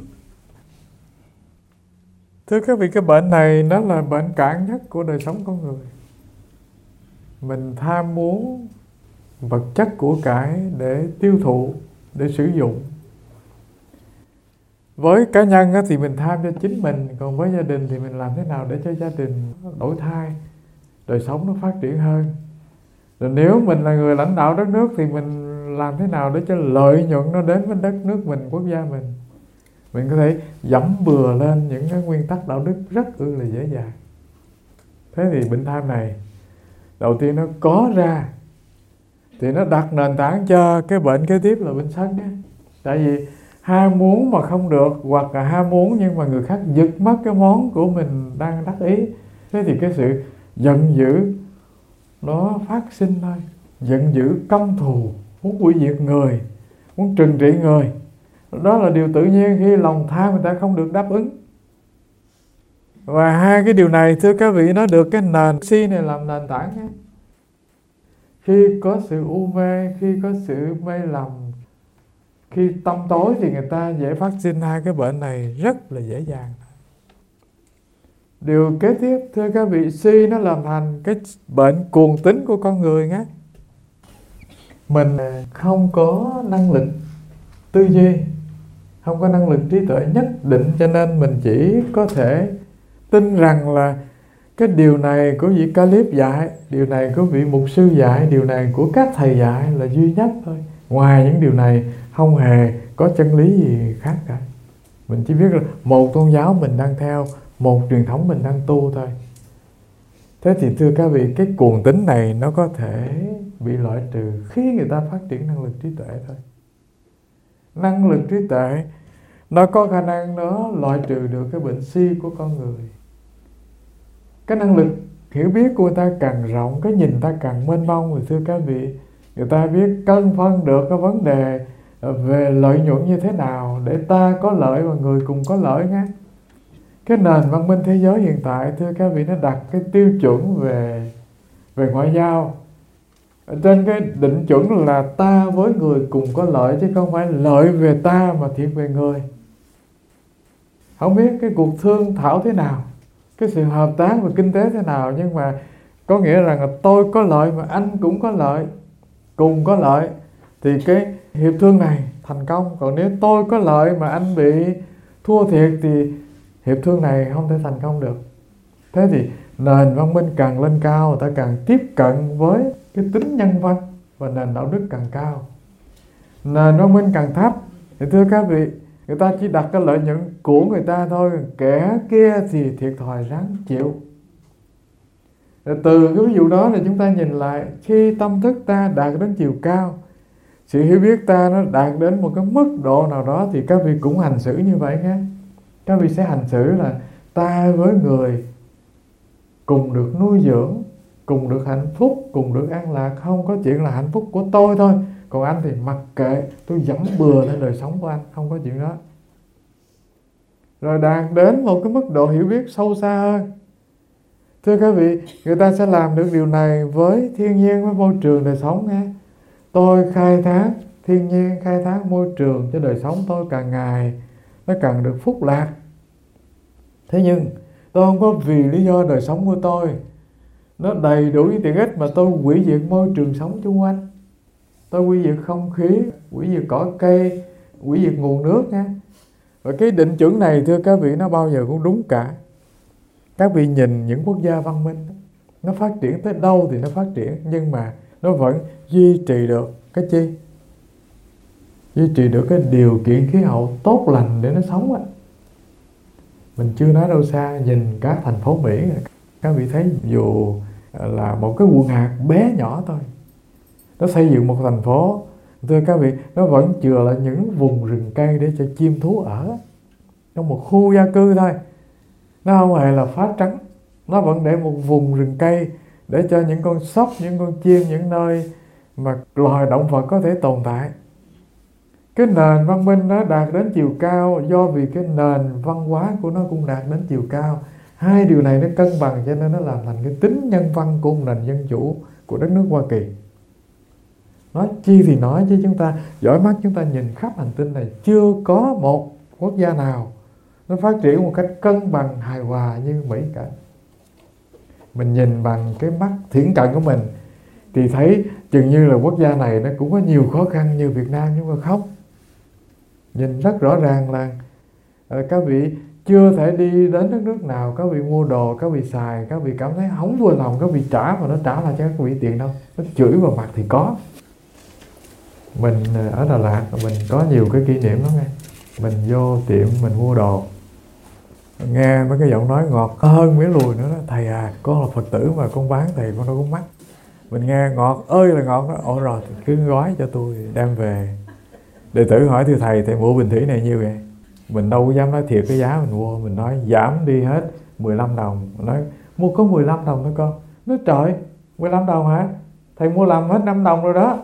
Thưa các vị, cái bệnh này nó là bệnh cạn nhất của đời sống con người. Mình tham muốn vật chất của cải để tiêu thụ, để sử dụng. Với cá nhân thì mình tham cho chính mình, còn với gia đình thì mình làm thế nào để cho gia đình đổi thay, đời sống nó phát triển hơn. Rồi nếu mình là người lãnh đạo đất nước thì mình làm thế nào để cho lợi nhuận nó đến với đất nước mình, quốc gia mình. Mình có thể dẫm bừa lên những cái nguyên tắc đạo đức rất ư là dễ dàng. Thế thì bệnh tham này đầu tiên nó có ra thì nó đặt nền tảng cho cái bệnh kế tiếp là bệnh sân á. Tại vì ham muốn mà không được, hoặc là ham muốn nhưng mà người khác giật mất cái món của mình đang đắc ý, thế thì cái sự giận dữ nó phát sinh thôi. Giận dữ, căm thù, muốn hủy diệt người, muốn trừng trị người, đó là điều tự nhiên khi lòng tham người ta không được đáp ứng. Và hai cái điều này thưa các vị, nó được cái nền si này làm nền tảng ấy. Khi có sự u mê, khi có sự mê lầm, khi tâm tối thì người ta dễ phát sinh hai cái bệnh này rất là dễ dàng. Điều kế tiếp thưa các vị, si nó làm thành cái bệnh cuồng tín của con người nhé. Mình không có năng lực tư duy, không có năng lực trí tuệ nhất định, cho nên mình chỉ có thể tin rằng là cái điều này của vị Calip dạy, điều này của vị mục sư dạy, điều này của các thầy dạy là duy nhất thôi. Ngoài những điều này không hề có chân lý gì khác cả. Mình chỉ biết là một tôn giáo mình đang theo, một truyền thống mình đang tu thôi. Thế thì thưa các vị, cái cuồng tín này nó có thể bị loại trừ khi người ta phát triển năng lực trí tuệ thôi. Năng lực trí tuệ nó có khả năng nó loại trừ được cái bệnh si của con người. Cái năng lực hiểu biết của người ta càng rộng, cái nhìn ta càng mênh mông. Rồi thưa các vị, người ta biết cân phân được cái vấn đề về lợi nhuận như thế nào để ta có lợi và người cùng có lợi nhé. Cái nền văn minh thế giới hiện tại thưa các vị, nó đặt cái tiêu chuẩn về về ngoại giao trên cái định chuẩn là ta với người cùng có lợi, chứ không phải lợi về ta mà thiệt về người. Không biết cái cuộc thương thảo thế nào, cái sự hợp tác và kinh tế thế nào, nhưng mà có nghĩa rằng là tôi có lợi mà anh cũng có lợi, cùng có lợi thì cái hiệp thương này thành công. Còn nếu tôi có lợi mà anh bị thua thiệt thì hiệp thương này không thể thành công được. Thế thì nền văn minh càng lên cao, người ta càng tiếp cận với cái tính nhân văn và nền đạo đức càng cao. Nền văn minh càng thấp thì thưa các vị, người ta chỉ đặt cái lợi nhuận của người ta thôi, kẻ kia thì thiệt thòi ráng chịu. Rồi từ cái ví dụ đó là chúng ta nhìn lại, khi tâm thức ta đạt đến chiều cao, sự hiểu biết ta nó đạt đến một cái mức độ nào đó thì các vị cũng hành xử như vậy nhé. Các vị sẽ hành xử là ta với người cùng được nuôi dưỡng, cùng được hạnh phúc, cùng được an lạc. Không có chuyện là hạnh phúc của tôi thôi, còn anh thì mặc kệ, tôi dẫm bừa lên đời sống của anh. Không có chuyện đó. Rồi đạt đến một cái mức độ hiểu biết sâu xa hơn, thưa các vị, người ta sẽ làm được điều này với thiên nhiên, với môi trường đời sống nghe. Tôi khai thác thiên nhiên, khai thác môi trường cho đời sống tôi càng ngày nó càng được phúc lạc. Thế nhưng tôi không có vì lý do đời sống của tôi nó đầy đủ những tiện ích mà tôi hủy diệt môi trường sống xung quanh. Tôi hủy diệt không khí, hủy diệt cỏ cây, hủy diệt nguồn nước nha. Và cái định chuẩn này thưa các vị, nó bao giờ cũng đúng cả. Các vị nhìn những quốc gia văn minh, nó phát triển tới đâu thì nó phát triển, nhưng mà nó vẫn duy trì được cái chi? Duy trì được cái điều kiện khí hậu tốt lành để nó sống á. Mình chưa nói đâu xa, nhìn các thành phố Mỹ, các vị thấy dù là một cái quận hạt bé nhỏ thôi, nó xây dựng một thành phố, thưa các vị, nó vẫn chừa lại những vùng rừng cây để cho chim thú ở trong một khu gia cư thôi. Nó không hề là phá trắng, nó vẫn để một vùng rừng cây để cho những con sóc, những con chim, những nơi mà loài động vật có thể tồn tại. Cái nền văn minh nó đạt đến chiều cao do vì cái nền văn hóa của nó cũng đạt đến chiều cao. Hai điều này nó cân bằng, cho nên nó làm thành cái tính nhân văn của một nền dân chủ của đất nước Hoa Kỳ. Nói chi thì nói, chứ chúng ta dõi mắt chúng ta nhìn khắp hành tinh này, chưa có một quốc gia nào nó phát triển một cách cân bằng hài hòa như Mỹ cả. Mình nhìn bằng cái mắt thiển cận của mình thì thấy chừng như là quốc gia này nó cũng có nhiều khó khăn như Việt Nam, nhưng mà không. Nhìn rất rõ ràng là các vị chưa thể đi đến đất nước nào, các vị mua đồ, các vị xài, các vị cảm thấy không vừa lòng, các vị trả mà nó trả lại cho các vị tiền đâu. Nó chửi vào mặt thì có. Mình ở Đà Lạt mình có nhiều cái kỷ niệm lắm nghe. Mình vô tiệm mình mua đồ, nghe mấy cái giọng nói ngọt hơn miếng lùi nữa đó. Thầy à, con là Phật tử mà con bán thầy con đâu có mắc. Mình nghe ngọt ơi là ngọt đó. Ồ rồi cứ gói cho tôi đem về. Đệ tử hỏi thưa thầy, thầy mua bình thủy này nhiêu vậy? Mình đâu có dám nói thiệt cái giá mình mua. Mình nói giảm đi hết mười lăm đồng. Mình nói mua có mười lăm đồng thôi con. Nói trời, mười lăm đồng hả? Thầy mua lầm hết năm đồng rồi đó.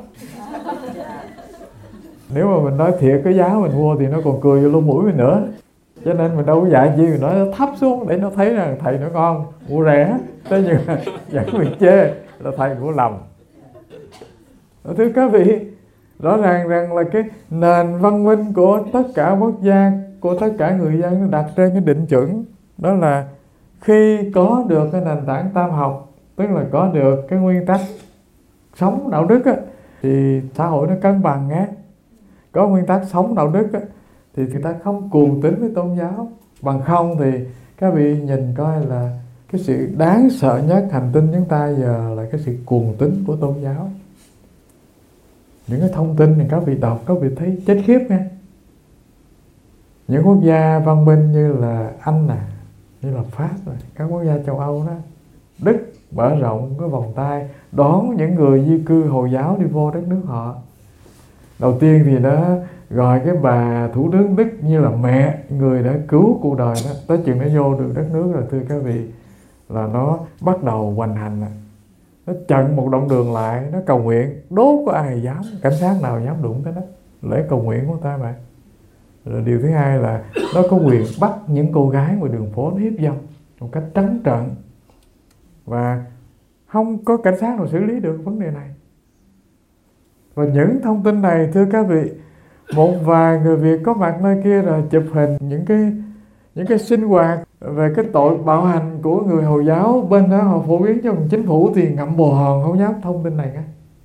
Nếu mà mình nói thiệt cái giá mình mua thì nó còn cười vô lỗ mũi mình nữa. Cho nên mình đâu có dạy chi, mình nói nó thấp xuống để nó thấy rằng thầy nó ngon, mua rẻ. Thế nhưng mà vẫn bị chê là thầy mua lầm. Thưa các vị, rõ ràng rằng là cái nền văn minh của tất cả quốc gia, của tất cả người dân nó đặt trên cái định chuẩn. Đó là khi có được cái nền tảng tam học, tức là có được cái nguyên tắc sống đạo đức á, thì xã hội nó cân bằng nhé. Có nguyên tắc sống đạo đức á, thì người ta không cuồng tín với tôn giáo. Bằng không thì các vị nhìn coi là cái sự đáng sợ nhất hành tinh chúng ta giờ là cái sự cuồng tín của tôn giáo. Những cái thông tin này các vị đọc, các vị thấy chết khiếp nha. Những quốc gia văn minh như là Anh nè, như là Pháp rồi, các quốc gia châu Âu đó, Đức mở rộng cái vòng tay đón những người di cư Hồi giáo đi vô đất nước họ. Đầu tiên thì nó gọi cái bà thủ tướng Đức như là mẹ, người đã cứu cuộc đời đó. Tới chừng nó vô được đất nước rồi thưa các vị, là nó bắt đầu hoành hành. Nó chặn một đoạn đường lại, nó cầu nguyện, đốt có ai dám, cảnh sát nào dám đụng tới nó. Lễ cầu nguyện của ta mà. Rồi điều thứ hai là nó có quyền bắt những cô gái ngoài đường phố nó hiếp dâm một cách trắng trợn. Và không có cảnh sát nào xử lý được vấn đề này. Và những thông tin này thưa các vị, một vài người Việt có mặt nơi kia rồi chụp hình những cái những cái sinh hoạt về cái tội bạo hành của người Hồi giáo bên đó họ phổ biến cho chính phủ thì ngậm bồ hòn không dám thông tin này.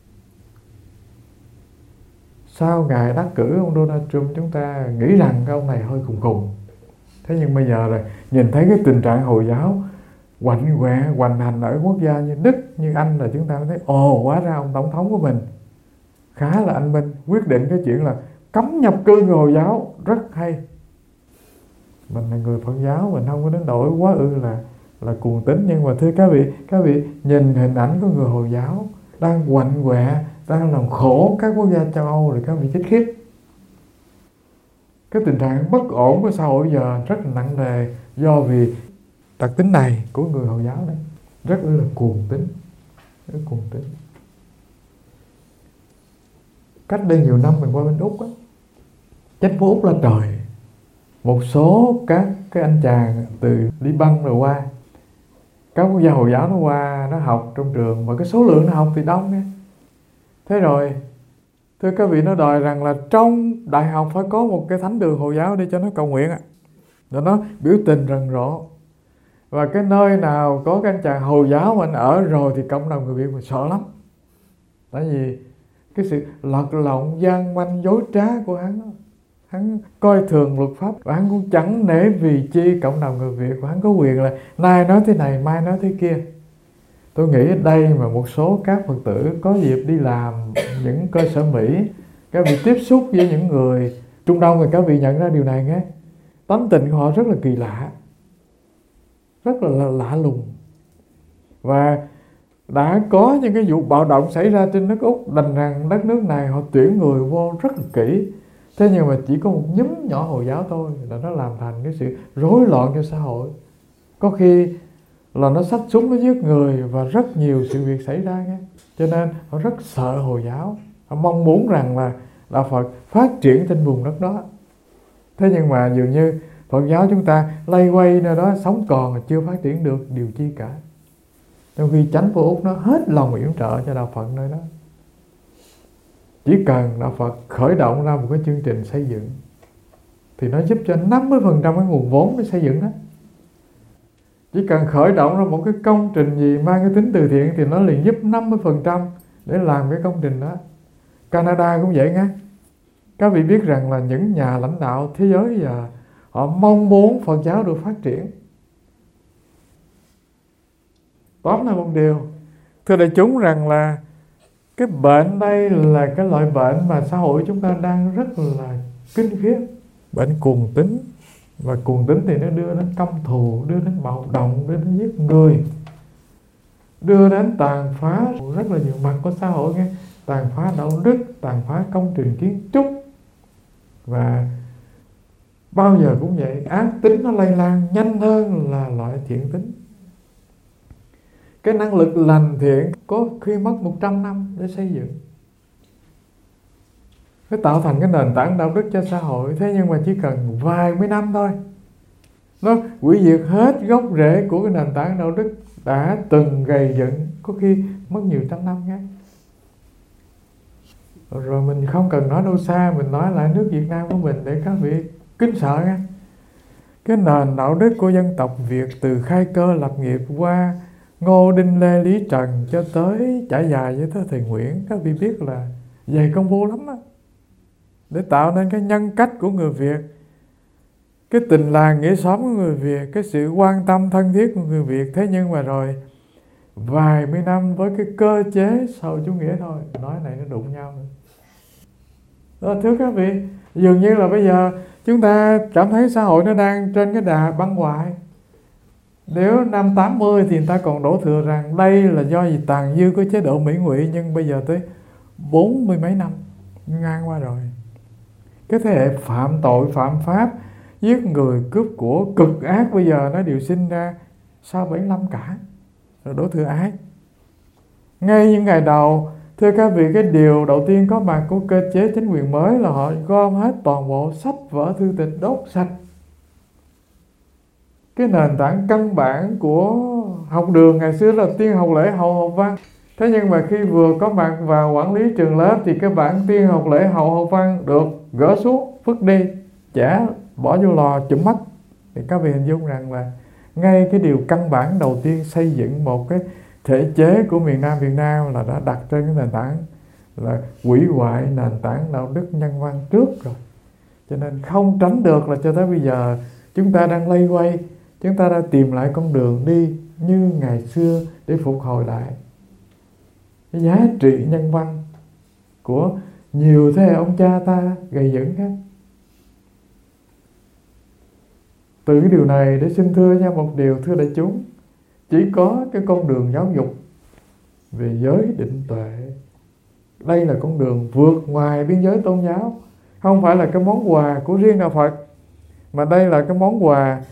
Sau ngày đắc cử ông Donald Trump, chúng ta nghĩ rằng cái ông này hơi khùng khùng. Thế nhưng bây giờ là nhìn thấy cái tình trạng Hồi giáo quạnh quẹ, hoành hành ở quốc gia như Đức, như Anh, là chúng ta mới thấy ồ, hóa ra ông tổng thống của mình khá là anh minh, quyết định cái chuyện là cấm nhập cư người Hồi giáo, rất hay. Mình là người Phật giáo, mình không có đến nỗi quá ư là là cuồng tín, nhưng mà thưa các vị, các vị nhìn hình ảnh của người Hồi giáo đang quạnh quẹ, đang làm khổ các quốc gia châu Âu rồi các vị chết khiếp. Cái tình trạng bất ổn của xã hội giờ rất là nặng nề do vì đặc tính này của người Hồi giáo đấy, rất là cuồng tín, rất cuồng tín. Cách đây nhiều năm mình qua bên Úc á, chính phủ Úc là trời, một số các cái anh chàng từ Liban rồi qua, các quốc gia Hồi giáo nó qua nó học trong trường, mà cái số lượng nó học thì đông nha. Thế rồi thưa các vị, nó đòi rằng là trong đại học phải có một cái thánh đường Hồi giáo để cho nó cầu nguyện, rồi nó biểu tình rầm rộ. Và cái nơi nào có cái anh chàng Hồi giáo mà anh ở rồi thì cộng đồng người Việt mình sợ lắm. Tại vì cái sự lật lọng, gian manh, dối trá của hắn, hắn coi thường luật pháp và hắn cũng chẳng nể vì chi cộng đồng người Việt, và hắn có quyền là nay nói thế này, mai nói thế kia. Tôi nghĩ ở đây mà một số các Phật tử có dịp đi làm những cơ sở Mỹ, các vị tiếp xúc với những người Trung Đông, thì các vị nhận ra điều này nghe. Tánh tình của họ rất là kỳ lạ, rất là lạ lùng. Và đã có những cái vụ bạo động xảy ra trên nước Úc, đành rằng đất nước này họ tuyển người vô rất là kỹ. Thế nhưng mà chỉ có một nhóm nhỏ Hồi giáo thôi là nó làm thành cái sự rối loạn cho xã hội. Có khi là nó xách súng, nó giết người, và rất nhiều sự việc xảy ra nghe. Cho nên họ rất sợ Hồi giáo, họ mong muốn rằng là Đạo Phật phát triển trên vùng đất đó. Thế nhưng mà dường như Phật giáo chúng ta lay quay nơi đó sống còn mà chưa phát triển được điều chi cả. Trong khi chánh phủ Úc nó hết lòng yểm trợ cho Đạo Phật nơi đó. Chỉ cần Đạo Phật khởi động ra một cái chương trình xây dựng thì nó giúp cho năm mươi phần trăm cái nguồn vốn để xây dựng đó. Chỉ cần khởi động ra một cái công trình gì mang cái tính từ thiện thì nó liền giúp năm mươi phần trăm để làm cái công trình đó. Canada cũng vậy nghe. Các vị biết rằng là những nhà lãnh đạo thế giới giờ họ mong muốn Phật giáo được phát triển. Tóm lại một điều, thưa đại chúng, rằng là cái bệnh đây là cái loại bệnh mà xã hội chúng ta đang rất là kinh khiếp. Bệnh cuồng tín. Và cuồng tín thì nó đưa đến căm thù, đưa đến bạo động, đưa đến giết người, đưa đến tàn phá rất là nhiều mặt của xã hội nghe. Tàn phá đạo đức, tàn phá công trình kiến trúc. Và bao giờ cũng vậy, ác tính nó lây lan nhanh hơn là loại thiện tính. Cái năng lực lành thiện có khi mất một trăm năm để xây dựng, để tạo thành cái nền tảng đạo đức cho xã hội. Thế nhưng mà chỉ cần vài mươi năm thôi, nó hủy diệt hết gốc rễ của cái nền tảng đạo đức đã từng gầy dựng, có khi mất nhiều trăm năm nghe. Rồi mình không cần nói đâu xa, mình nói lại nước Việt Nam của mình để các vị kính sợ nghe. Cái nền đạo đức của dân tộc Việt từ khai cơ lập nghiệp qua Ngô Đinh Lê Lý Trần cho tới trải dài với tới thời Nguyễn, các vị biết là dày công phu lắm á, để tạo nên cái nhân cách của người Việt, cái tình làng nghĩa xóm của người Việt, cái sự quan tâm thân thiết của người Việt. Thế nhưng mà rồi vài mươi năm với cái cơ chế sau chủ nghĩa thôi, nói này nó đụng nhau nữa. Đó, thưa các vị, dường như là bây giờ chúng ta cảm thấy xã hội nó đang trên cái đà băng hoại. Nếu năm tám mươi thì người ta còn đổ thừa rằng đây là do gì tàn dư của chế độ Mỹ Ngụy, nhưng bây giờ tới bốn mươi mấy năm ngang qua rồi. Cái thế hệ phạm tội, phạm pháp, giết người, cướp của cực ác bây giờ nó đều sinh ra sau bảy mươi lăm cả, rồi đổ thừa ai? Ngay những ngày đầu, thưa các vị, cái điều đầu tiên có mặt của cơ chế chính quyền mới là họ gom hết toàn bộ sách vở thư tịch đốt sạch. Cái nền tảng căn bản của học đường ngày xưa là tiên học lễ hậu học văn. Thế nhưng mà khi vừa có mặt vào quản lý trường lớp thì cái bản tiên học lễ hậu học văn được gỡ xuống, vứt đi, chả bỏ vô lò chụm mắt. Thì các vị hình dung rằng là ngay cái điều căn bản đầu tiên xây dựng một cái thể chế của miền Nam Việt Nam là đã đặt trên cái nền tảng là hủy hoại nền tảng đạo đức nhân văn trước rồi. Cho nên không tránh được là cho tới bây giờ chúng ta đang lây quay, chúng ta đã tìm lại con đường đi như ngày xưa để phục hồi lại cái giá trị nhân văn của nhiều thế hệ ông cha ta gây dựng khác. Từ cái điều này để xin thưa nha một điều, thưa đại chúng, chỉ có cái con đường giáo dục về giới định tuệ, đây là con đường vượt ngoài biên giới tôn giáo, không phải là cái món quà của riêng đạo Phật, mà đây là cái món quà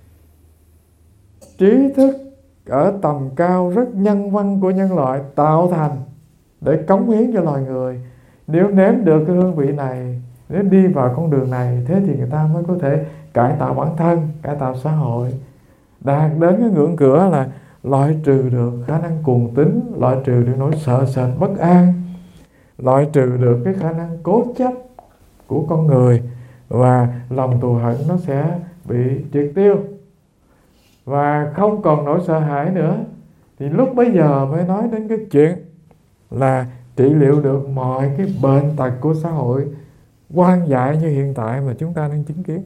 trí thức ở tầm cao rất nhân văn của nhân loại tạo thành để cống hiến cho loài người. Nếu nếm được cái hương vị này, nếu đi vào con đường này, thế thì người ta mới có thể cải tạo bản thân, cải tạo xã hội, đạt đến cái ngưỡng cửa là loại trừ được khả năng cuồng tín, loại trừ được nỗi sợ sệt bất an, loại trừ được cái khả năng cố chấp của con người, và lòng thù hận nó sẽ bị triệt tiêu và không còn nỗi sợ hãi nữa. Thì lúc bấy giờ mới nói đến cái chuyện là trị liệu được mọi cái bệnh tật của xã hội hoang dại như hiện tại mà chúng ta đang chứng kiến.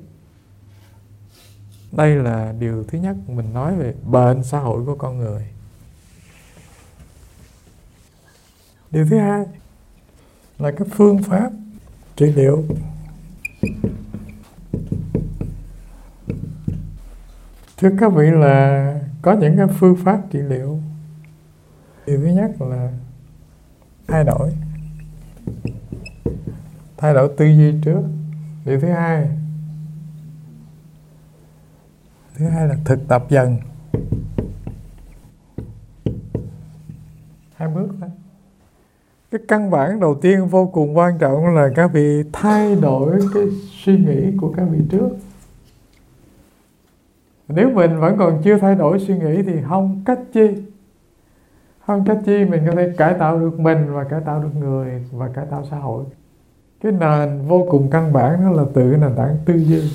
Đây là điều thứ nhất mình nói về bệnh xã hội của con người. Điều thứ hai là cái phương pháp trị liệu. Thưa các vị là có những cái phương pháp trị liệu. Điều thứ nhất là thay đổi thay đổi tư duy trước. Điều thứ hai thứ hai là thực tập dần. Hai bước thôi. Cái căn bản đầu tiên vô cùng quan trọng là các vị thay đổi cái suy nghĩ của các vị trước. Nếu mình vẫn còn chưa thay đổi suy nghĩ thì không cách chi không cách chi mình có thể cải tạo được mình và cải tạo được người và cải tạo xã hội. Cái nền vô cùng căn bản đó là từ cái nền tảng tư duy.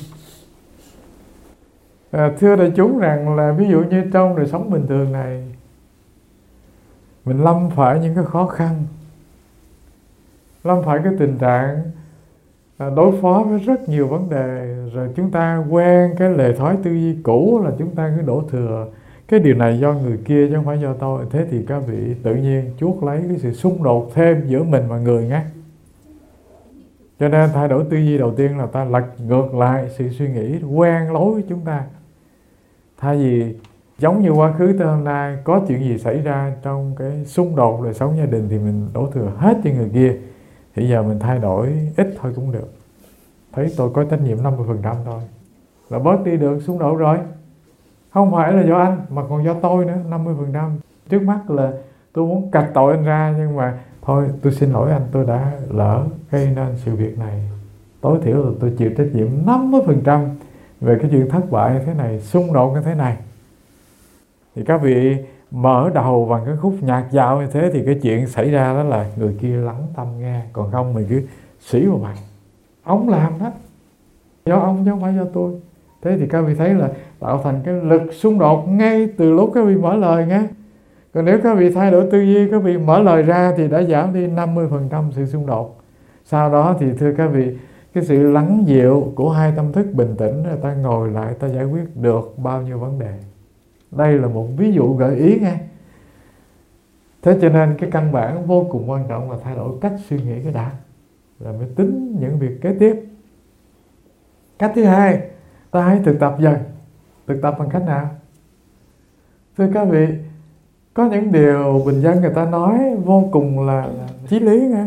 À, thưa đại chúng rằng là ví dụ như trong đời sống bình thường này mình lâm phải những cái khó khăn, lâm phải cái tình trạng à, đối phó với rất nhiều vấn đề, rồi chúng ta quen cái lề thói tư duy cũ là chúng ta cứ đổ thừa cái điều này do người kia chứ không phải do tôi. Thế thì các vị tự nhiên chuốc lấy cái sự xung đột thêm giữa mình và người ngay. Cho nên thay đổi tư duy đầu tiên là ta lật ngược lại sự suy nghĩ quen lối của chúng ta. Thay vì giống như quá khứ tới hôm nay, có chuyện gì xảy ra trong cái xung đột đời sống gia đình thì mình đổ thừa hết cho người kia, thì giờ mình thay đổi ít thôi cũng được. Thấy tôi có trách nhiệm năm mươi phần trăm thôi là bớt đi được xung đột rồi. Không phải là do anh mà còn do tôi nữa, năm mươi phần trăm. Trước mắt là tôi muốn cạch tội anh ra, nhưng mà thôi tôi xin lỗi anh, tôi đã lỡ gây nên sự việc này. Tối thiểu là tôi chịu trách nhiệm năm mươi phần trăm về cái chuyện thất bại như thế này, xung đột như thế này. Thì các vị mở đầu bằng cái khúc nhạc dạo như thế thì cái chuyện xảy ra đó là người kia lắng tâm nghe. Còn không mình cứ xỉ vào mặt, ông làm đó, do ông chứ không phải do tôi. Thế thì các vị thấy là tạo thành cái lực xung đột ngay từ lúc các vị mở lời nghe. Còn nếu các vị thay đổi tư duy, các vị mở lời ra thì đã giảm đi năm mươi phần trăm sự xung đột. Sau đó thì thưa các vị, cái sự lắng dịu của hai tâm thức bình tĩnh, ta ngồi lại ta giải quyết được bao nhiêu vấn đề. Đây là một ví dụ gợi ý nghe. Thế cho nên cái căn bản vô cùng quan trọng là thay đổi cách suy nghĩ cái đã, rồi mới tính những việc kế tiếp. Cách thứ hai, ta hãy thực tập dần. Thực tập bằng cách nào? Thưa các vị, có những điều bình dân người ta nói vô cùng là, là chí lý nghe.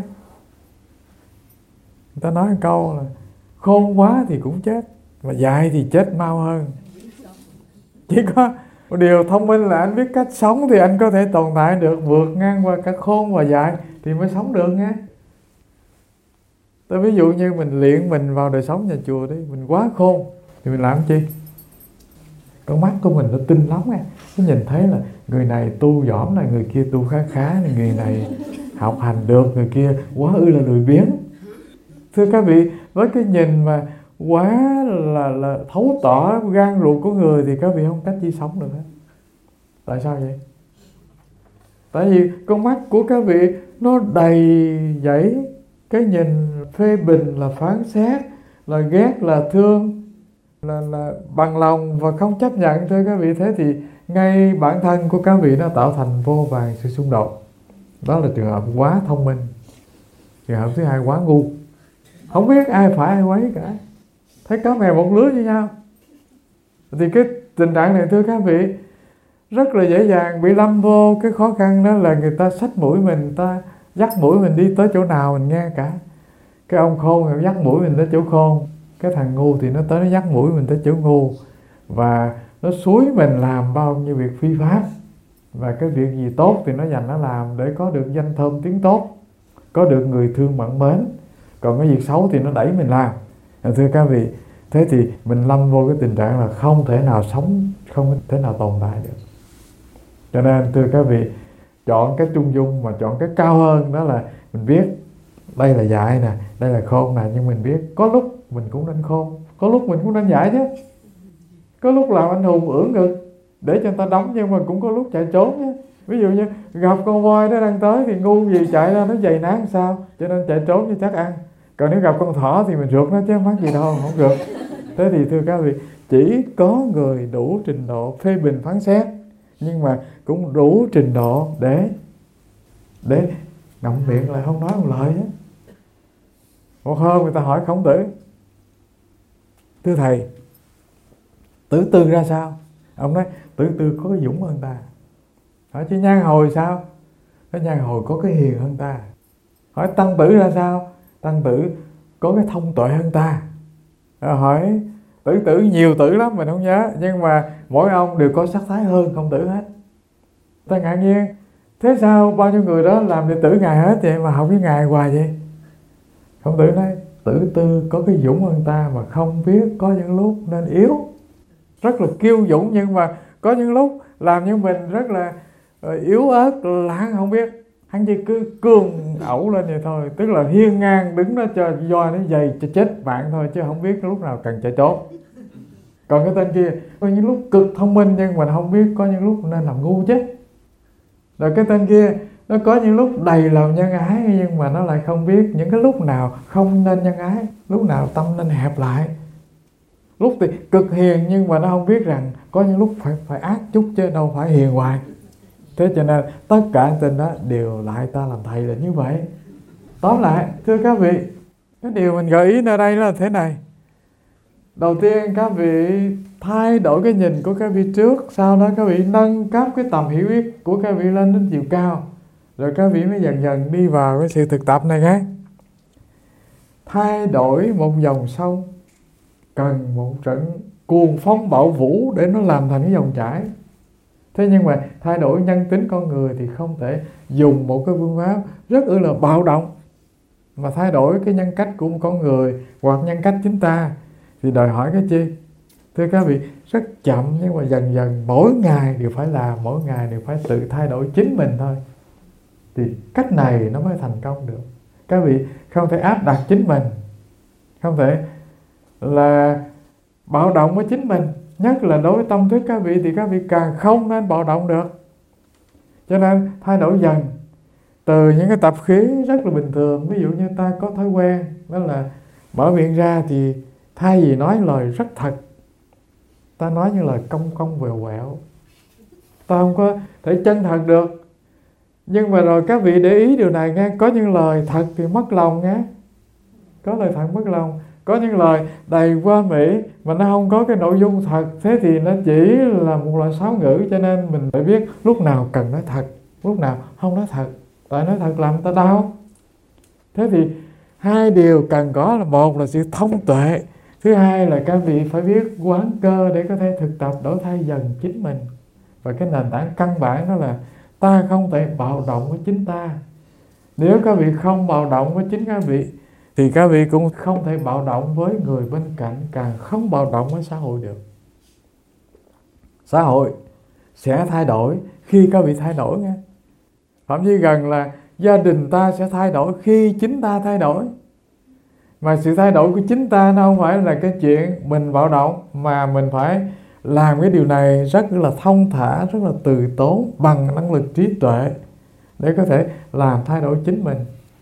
Người ta nói một câu là khôn quá thì cũng chết, mà dại thì chết mau hơn. Chỉ có một điều thông minh là anh biết cách sống thì anh có thể tồn tại được, vượt ngang qua cả khôn và dại thì mới sống được nghe. Tôi ví dụ như mình luyện mình vào đời sống nhà chùa đi, mình quá khôn thì mình làm chi? Con mắt của mình nó tinh lắm nghe. Nó nhìn thấy là người này tu giỏi này, người kia tu khá khá này, người này học hành được, người kia quá ư là lười biếng. Thưa các vị, với cái nhìn mà quá là, là thấu tỏ gan ruột của người thì các vị không cách chi sống được hết. Tại sao vậy? Tại vì con mắt của các vị nó đầy dẫy cái nhìn phê bình, là phán xét, là ghét, là thương, là, là bằng lòng và không chấp nhận. Thưa các vị, thế thì ngay bản thân của các vị nó tạo thành vô vàn sự xung đột. Đó là trường hợp quá thông minh. Trường hợp thứ hai quá ngu, không biết ai phải ai quấy cả, thấy cá mè một lứa như nhau. Thì cái tình trạng này thưa các vị rất là dễ dàng bị lâm vô cái khó khăn, đó là người ta xách mũi mình, người ta dắt mũi mình đi tới chỗ nào mình nghe cả. Cái ông khôn thì dắt mũi mình tới chỗ khôn, cái thằng ngu thì nó tới nó dắt mũi mình tới chỗ ngu, và nó xúi mình làm bao nhiêu việc phi pháp. Và cái việc gì tốt thì nó dành nó làm để có được danh thơm tiếng tốt, có được người thương mặn mến. Còn cái việc xấu thì nó đẩy mình làm. Thưa các vị, thế thì mình lâm vô cái tình trạng là không thể nào sống, không thể nào tồn tại được. Cho nên thưa các vị, chọn cái trung dung mà chọn cái cao hơn, đó là mình biết đây là dại nè, đây là khôn nè, nhưng mình biết có lúc mình cũng nên khôn, có lúc mình cũng nên dại chứ. Có lúc làm anh hùng ưỡn ngực để cho người ta đóng, nhưng mà cũng có lúc chạy trốn nhé. Ví dụ như gặp con voi nó đang tới thì ngu gì chạy ra nó giày nát sao, cho nên chạy trốn cho chắc ăn. Còn nếu gặp con thỏ thì mình rượt nó chứ mắc gì đâu, không rượt. Thế thì thưa các vị, chỉ có người đủ trình độ phê bình phán xét, nhưng mà cũng đủ trình độ để để ngậm miệng lại không nói một lời á. Một hôm người ta hỏi Khổng Tử: thưa thầy, Tử Tư ra sao? Ông nói: Tử Tư có cái dũng hơn ta. Hỏi chứ Nhan Hồi sao? Cái Nhan Hồi có cái hiền hơn ta. Hỏi Tăng Tử ra sao? Tăng Tử có cái thông tuệ hơn ta. Hỏi Tử Tử nhiều tử lắm mình không nhớ, nhưng mà mỗi ông đều có sắc thái hơn Khổng Tử hết. Ta ngạc nhiên, thế sao bao nhiêu người đó làm đệ tử Ngài hết vậy mà học với Ngài hoài vậy? Khổng Tử nói: Tử Tư có cái dũng hơn ta mà không biết có những lúc nên yếu. Rất là kiêu dũng, nhưng mà có những lúc làm như mình rất là yếu ớt, là hắn không biết. Hắn chỉ cứ cường ẩu lên vậy thôi. Tức là hiên ngang đứng đó cho voi nó dày cho chết bạn thôi, chứ không biết lúc nào cần chạy trốn. Còn cái tên kia có những lúc cực thông minh, nhưng mà không biết có những lúc nên làm ngu chứ. Rồi cái tên kia nó có những lúc đầy lòng nhân ái, nhưng mà nó lại không biết những cái lúc nào không nên nhân ái, lúc nào tâm nên hẹp lại. Lúc thì cực hiền, nhưng mà nó không biết rằng có những lúc phải phải ác chút chứ đâu phải hiền hoài. Thế cho nên tất cả tình đó đều lại ta làm thầy là như vậy. Tóm lại thưa các vị, cái điều mình gợi ý ở đây là thế này. Đầu tiên các vị thay đổi cái nhìn của các vị trước, sau đó các vị nâng cấp cái tầm hiểu biết của các vị lên đến chiều cao, rồi các vị mới dần dần đi vào cái sự thực tập này nhé. Thay đổi một dòng sông cần một trận cuồng phong bạo vũ để nó làm thành cái dòng chảy. Thế nhưng mà thay đổi nhân tính con người thì không thể dùng một cái phương pháp rất ư là bạo động mà thay đổi cái nhân cách của một con người hoặc nhân cách chúng ta, thì đòi hỏi cái chi? Thưa các vị, rất chậm, nhưng mà dần dần mỗi ngày đều phải làm, mỗi ngày đều phải tự thay đổi chính mình thôi. Thì cách này nó mới thành công được. Các vị không thể áp đặt chính mình, không thể là bạo động với chính mình. Nhất là đối với tâm thức các vị thì các vị càng không nên bạo động được. Cho nên thay đổi dần từ những cái tập khí rất là bình thường. Ví dụ như ta có thói quen đó là mở miệng ra thì thay vì nói lời rất thật, ta nói những lời cong cong vèo vẹo, ta không có thể chân thật được. Nhưng mà rồi các vị để ý điều này nghe, có những lời thật thì mất lòng nghe, có lời thật mất lòng. Có những lời đầy qua mỹ mà nó không có cái nội dung thật, thế thì nó chỉ là một loại sáo ngữ. Cho nên mình phải biết lúc nào cần nói thật, lúc nào không nói thật. Tại nói thật làm người ta đau. Thế thì hai điều cần có là, một là sự thông tuệ, thứ hai là các vị phải biết quán cơ để có thể thực tập đổi thay dần chính mình. Và cái nền tảng căn bản đó là ta không thể bạo động với chính ta. Nếu các vị không bạo động với chính các vị thì các vị cũng không thể bạo động với người bên cạnh, càng không bạo động với xã hội được. Xã hội sẽ thay đổi khi các vị thay đổi nghe. Thậm chí gần là gia đình ta sẽ thay đổi khi chính ta thay đổi. Mà sự thay đổi của chính ta nó không phải là cái chuyện mình vận động, mà mình phải làm cái điều này rất là thông thả, rất là từ tốn bằng năng lực trí tuệ để có thể làm thay đổi chính mình.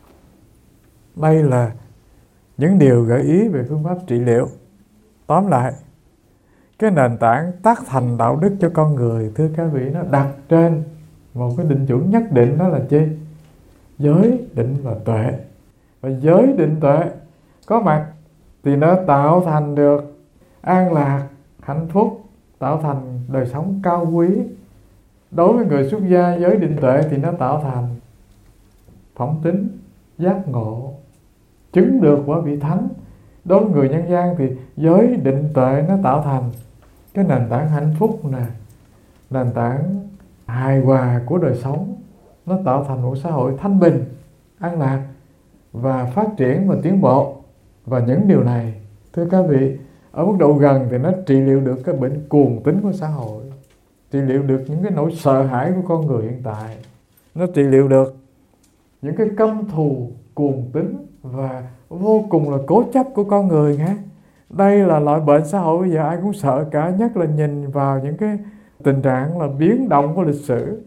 Đây là những điều gợi ý về phương pháp trị liệu. Tóm lại, cái nền tảng tác thành đạo đức cho con người, thưa các vị, nó đặt trên một cái định chuẩn nhất định, đó là chi? Giới, định và tuệ. Và giới, định, tuệ có mặt thì nó tạo thành được an lạc, hạnh phúc, tạo thành đời sống cao quý. Đối với người xuất gia, giới, định, tuệ thì nó tạo thành phẩm tính, giác ngộ, chứng được quả vị thánh. Đối với người nhân gian thì giới, định, tuệ nó tạo thành cái nền tảng hạnh phúc nè, nền tảng hài hòa của đời sống. Nó tạo thành một xã hội thanh bình, an lạc và phát triển và tiến bộ. Và những điều này, thưa các vị, ở mức độ gần thì nó trị liệu được cái bệnh cuồng tín của xã hội, trị liệu được những cái nỗi sợ hãi của con người hiện tại, nó trị liệu được những cái căm thù, cuồng tín và vô cùng là cố chấp của con người nhé. Đây là loại bệnh xã hội bây giờ ai cũng sợ cả, nhất là nhìn vào những cái tình trạng là biến động của lịch sử.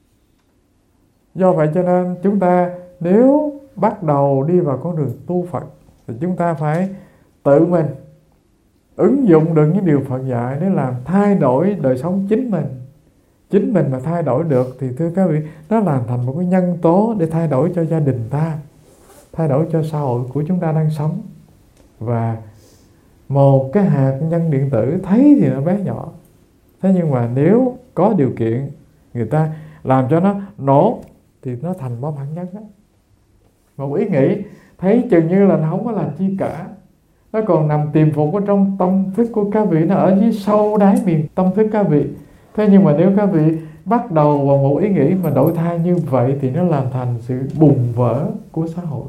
Do vậy cho nên chúng ta nếu bắt đầu đi vào con đường tu Phật thì chúng ta phải tự mình ứng dụng được những điều Phật dạy để làm thay đổi đời sống chính mình. Chính mình mà thay đổi được thì thưa các vị, nó làm thành một cái nhân tố để thay đổi cho gia đình ta, thay đổi cho xã hội của chúng ta đang sống. Và một cái hạt nhân điện tử thấy thì nó bé nhỏ, thế nhưng mà nếu có điều kiện người ta làm cho nó nổ thì nó thành bom hạt nhân đó. Một ý nghĩ thấy chừng như là nó không có là chi cả, nó còn nằm tiềm phục ở trong tâm thức của các vị, nó ở dưới sâu đáy miền tâm thức các vị. Thế nhưng mà nếu các vị bắt đầu vào một ý nghĩ mà đổi thay như vậy thì nó làm thành sự bùng vỡ của xã hội.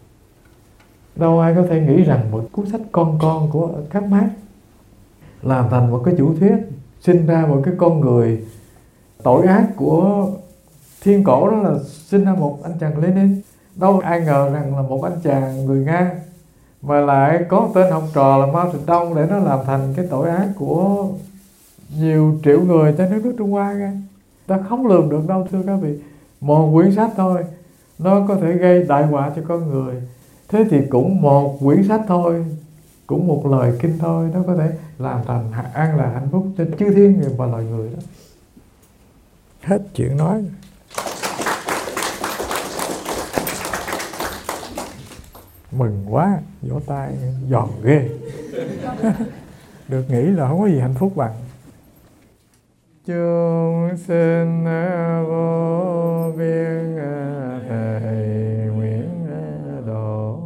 Đâu ai có thể nghĩ rằng một cuốn sách con con của các Mác làm thành một cái chủ thuyết, sinh ra một cái con người tội ác của thiên cổ, đó là sinh ra một anh chàng Lenin. Đâu ai ngờ rằng là một anh chàng người Nga mà lại có tên học trò là Mao Trạch Đông để nó làm thành cái tội ác của nhiều triệu người trên đất nước Trung Hoa ra. Ta không lường được đâu thưa các vị. Một quyển sách thôi nó có thể gây đại họa cho con người. Thế thì cũng một quyển sách thôi, cũng một lời kinh thôi, nó có thể làm thành an là hạnh phúc cho chư thiên và loài người đó. Hết chuyện nói. Mừng quá, vỗ tay giòn ghê. Được nghĩ là không có gì hạnh phúc bằng. Chúng sinh vô biên thầy nguyện độ,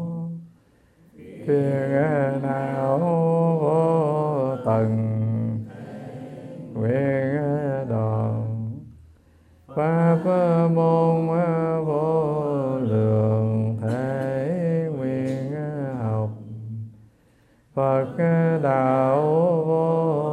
phiền não vô tận nguyện độ, pháp môn vô lượng thể nguyện học, Phật đạo vô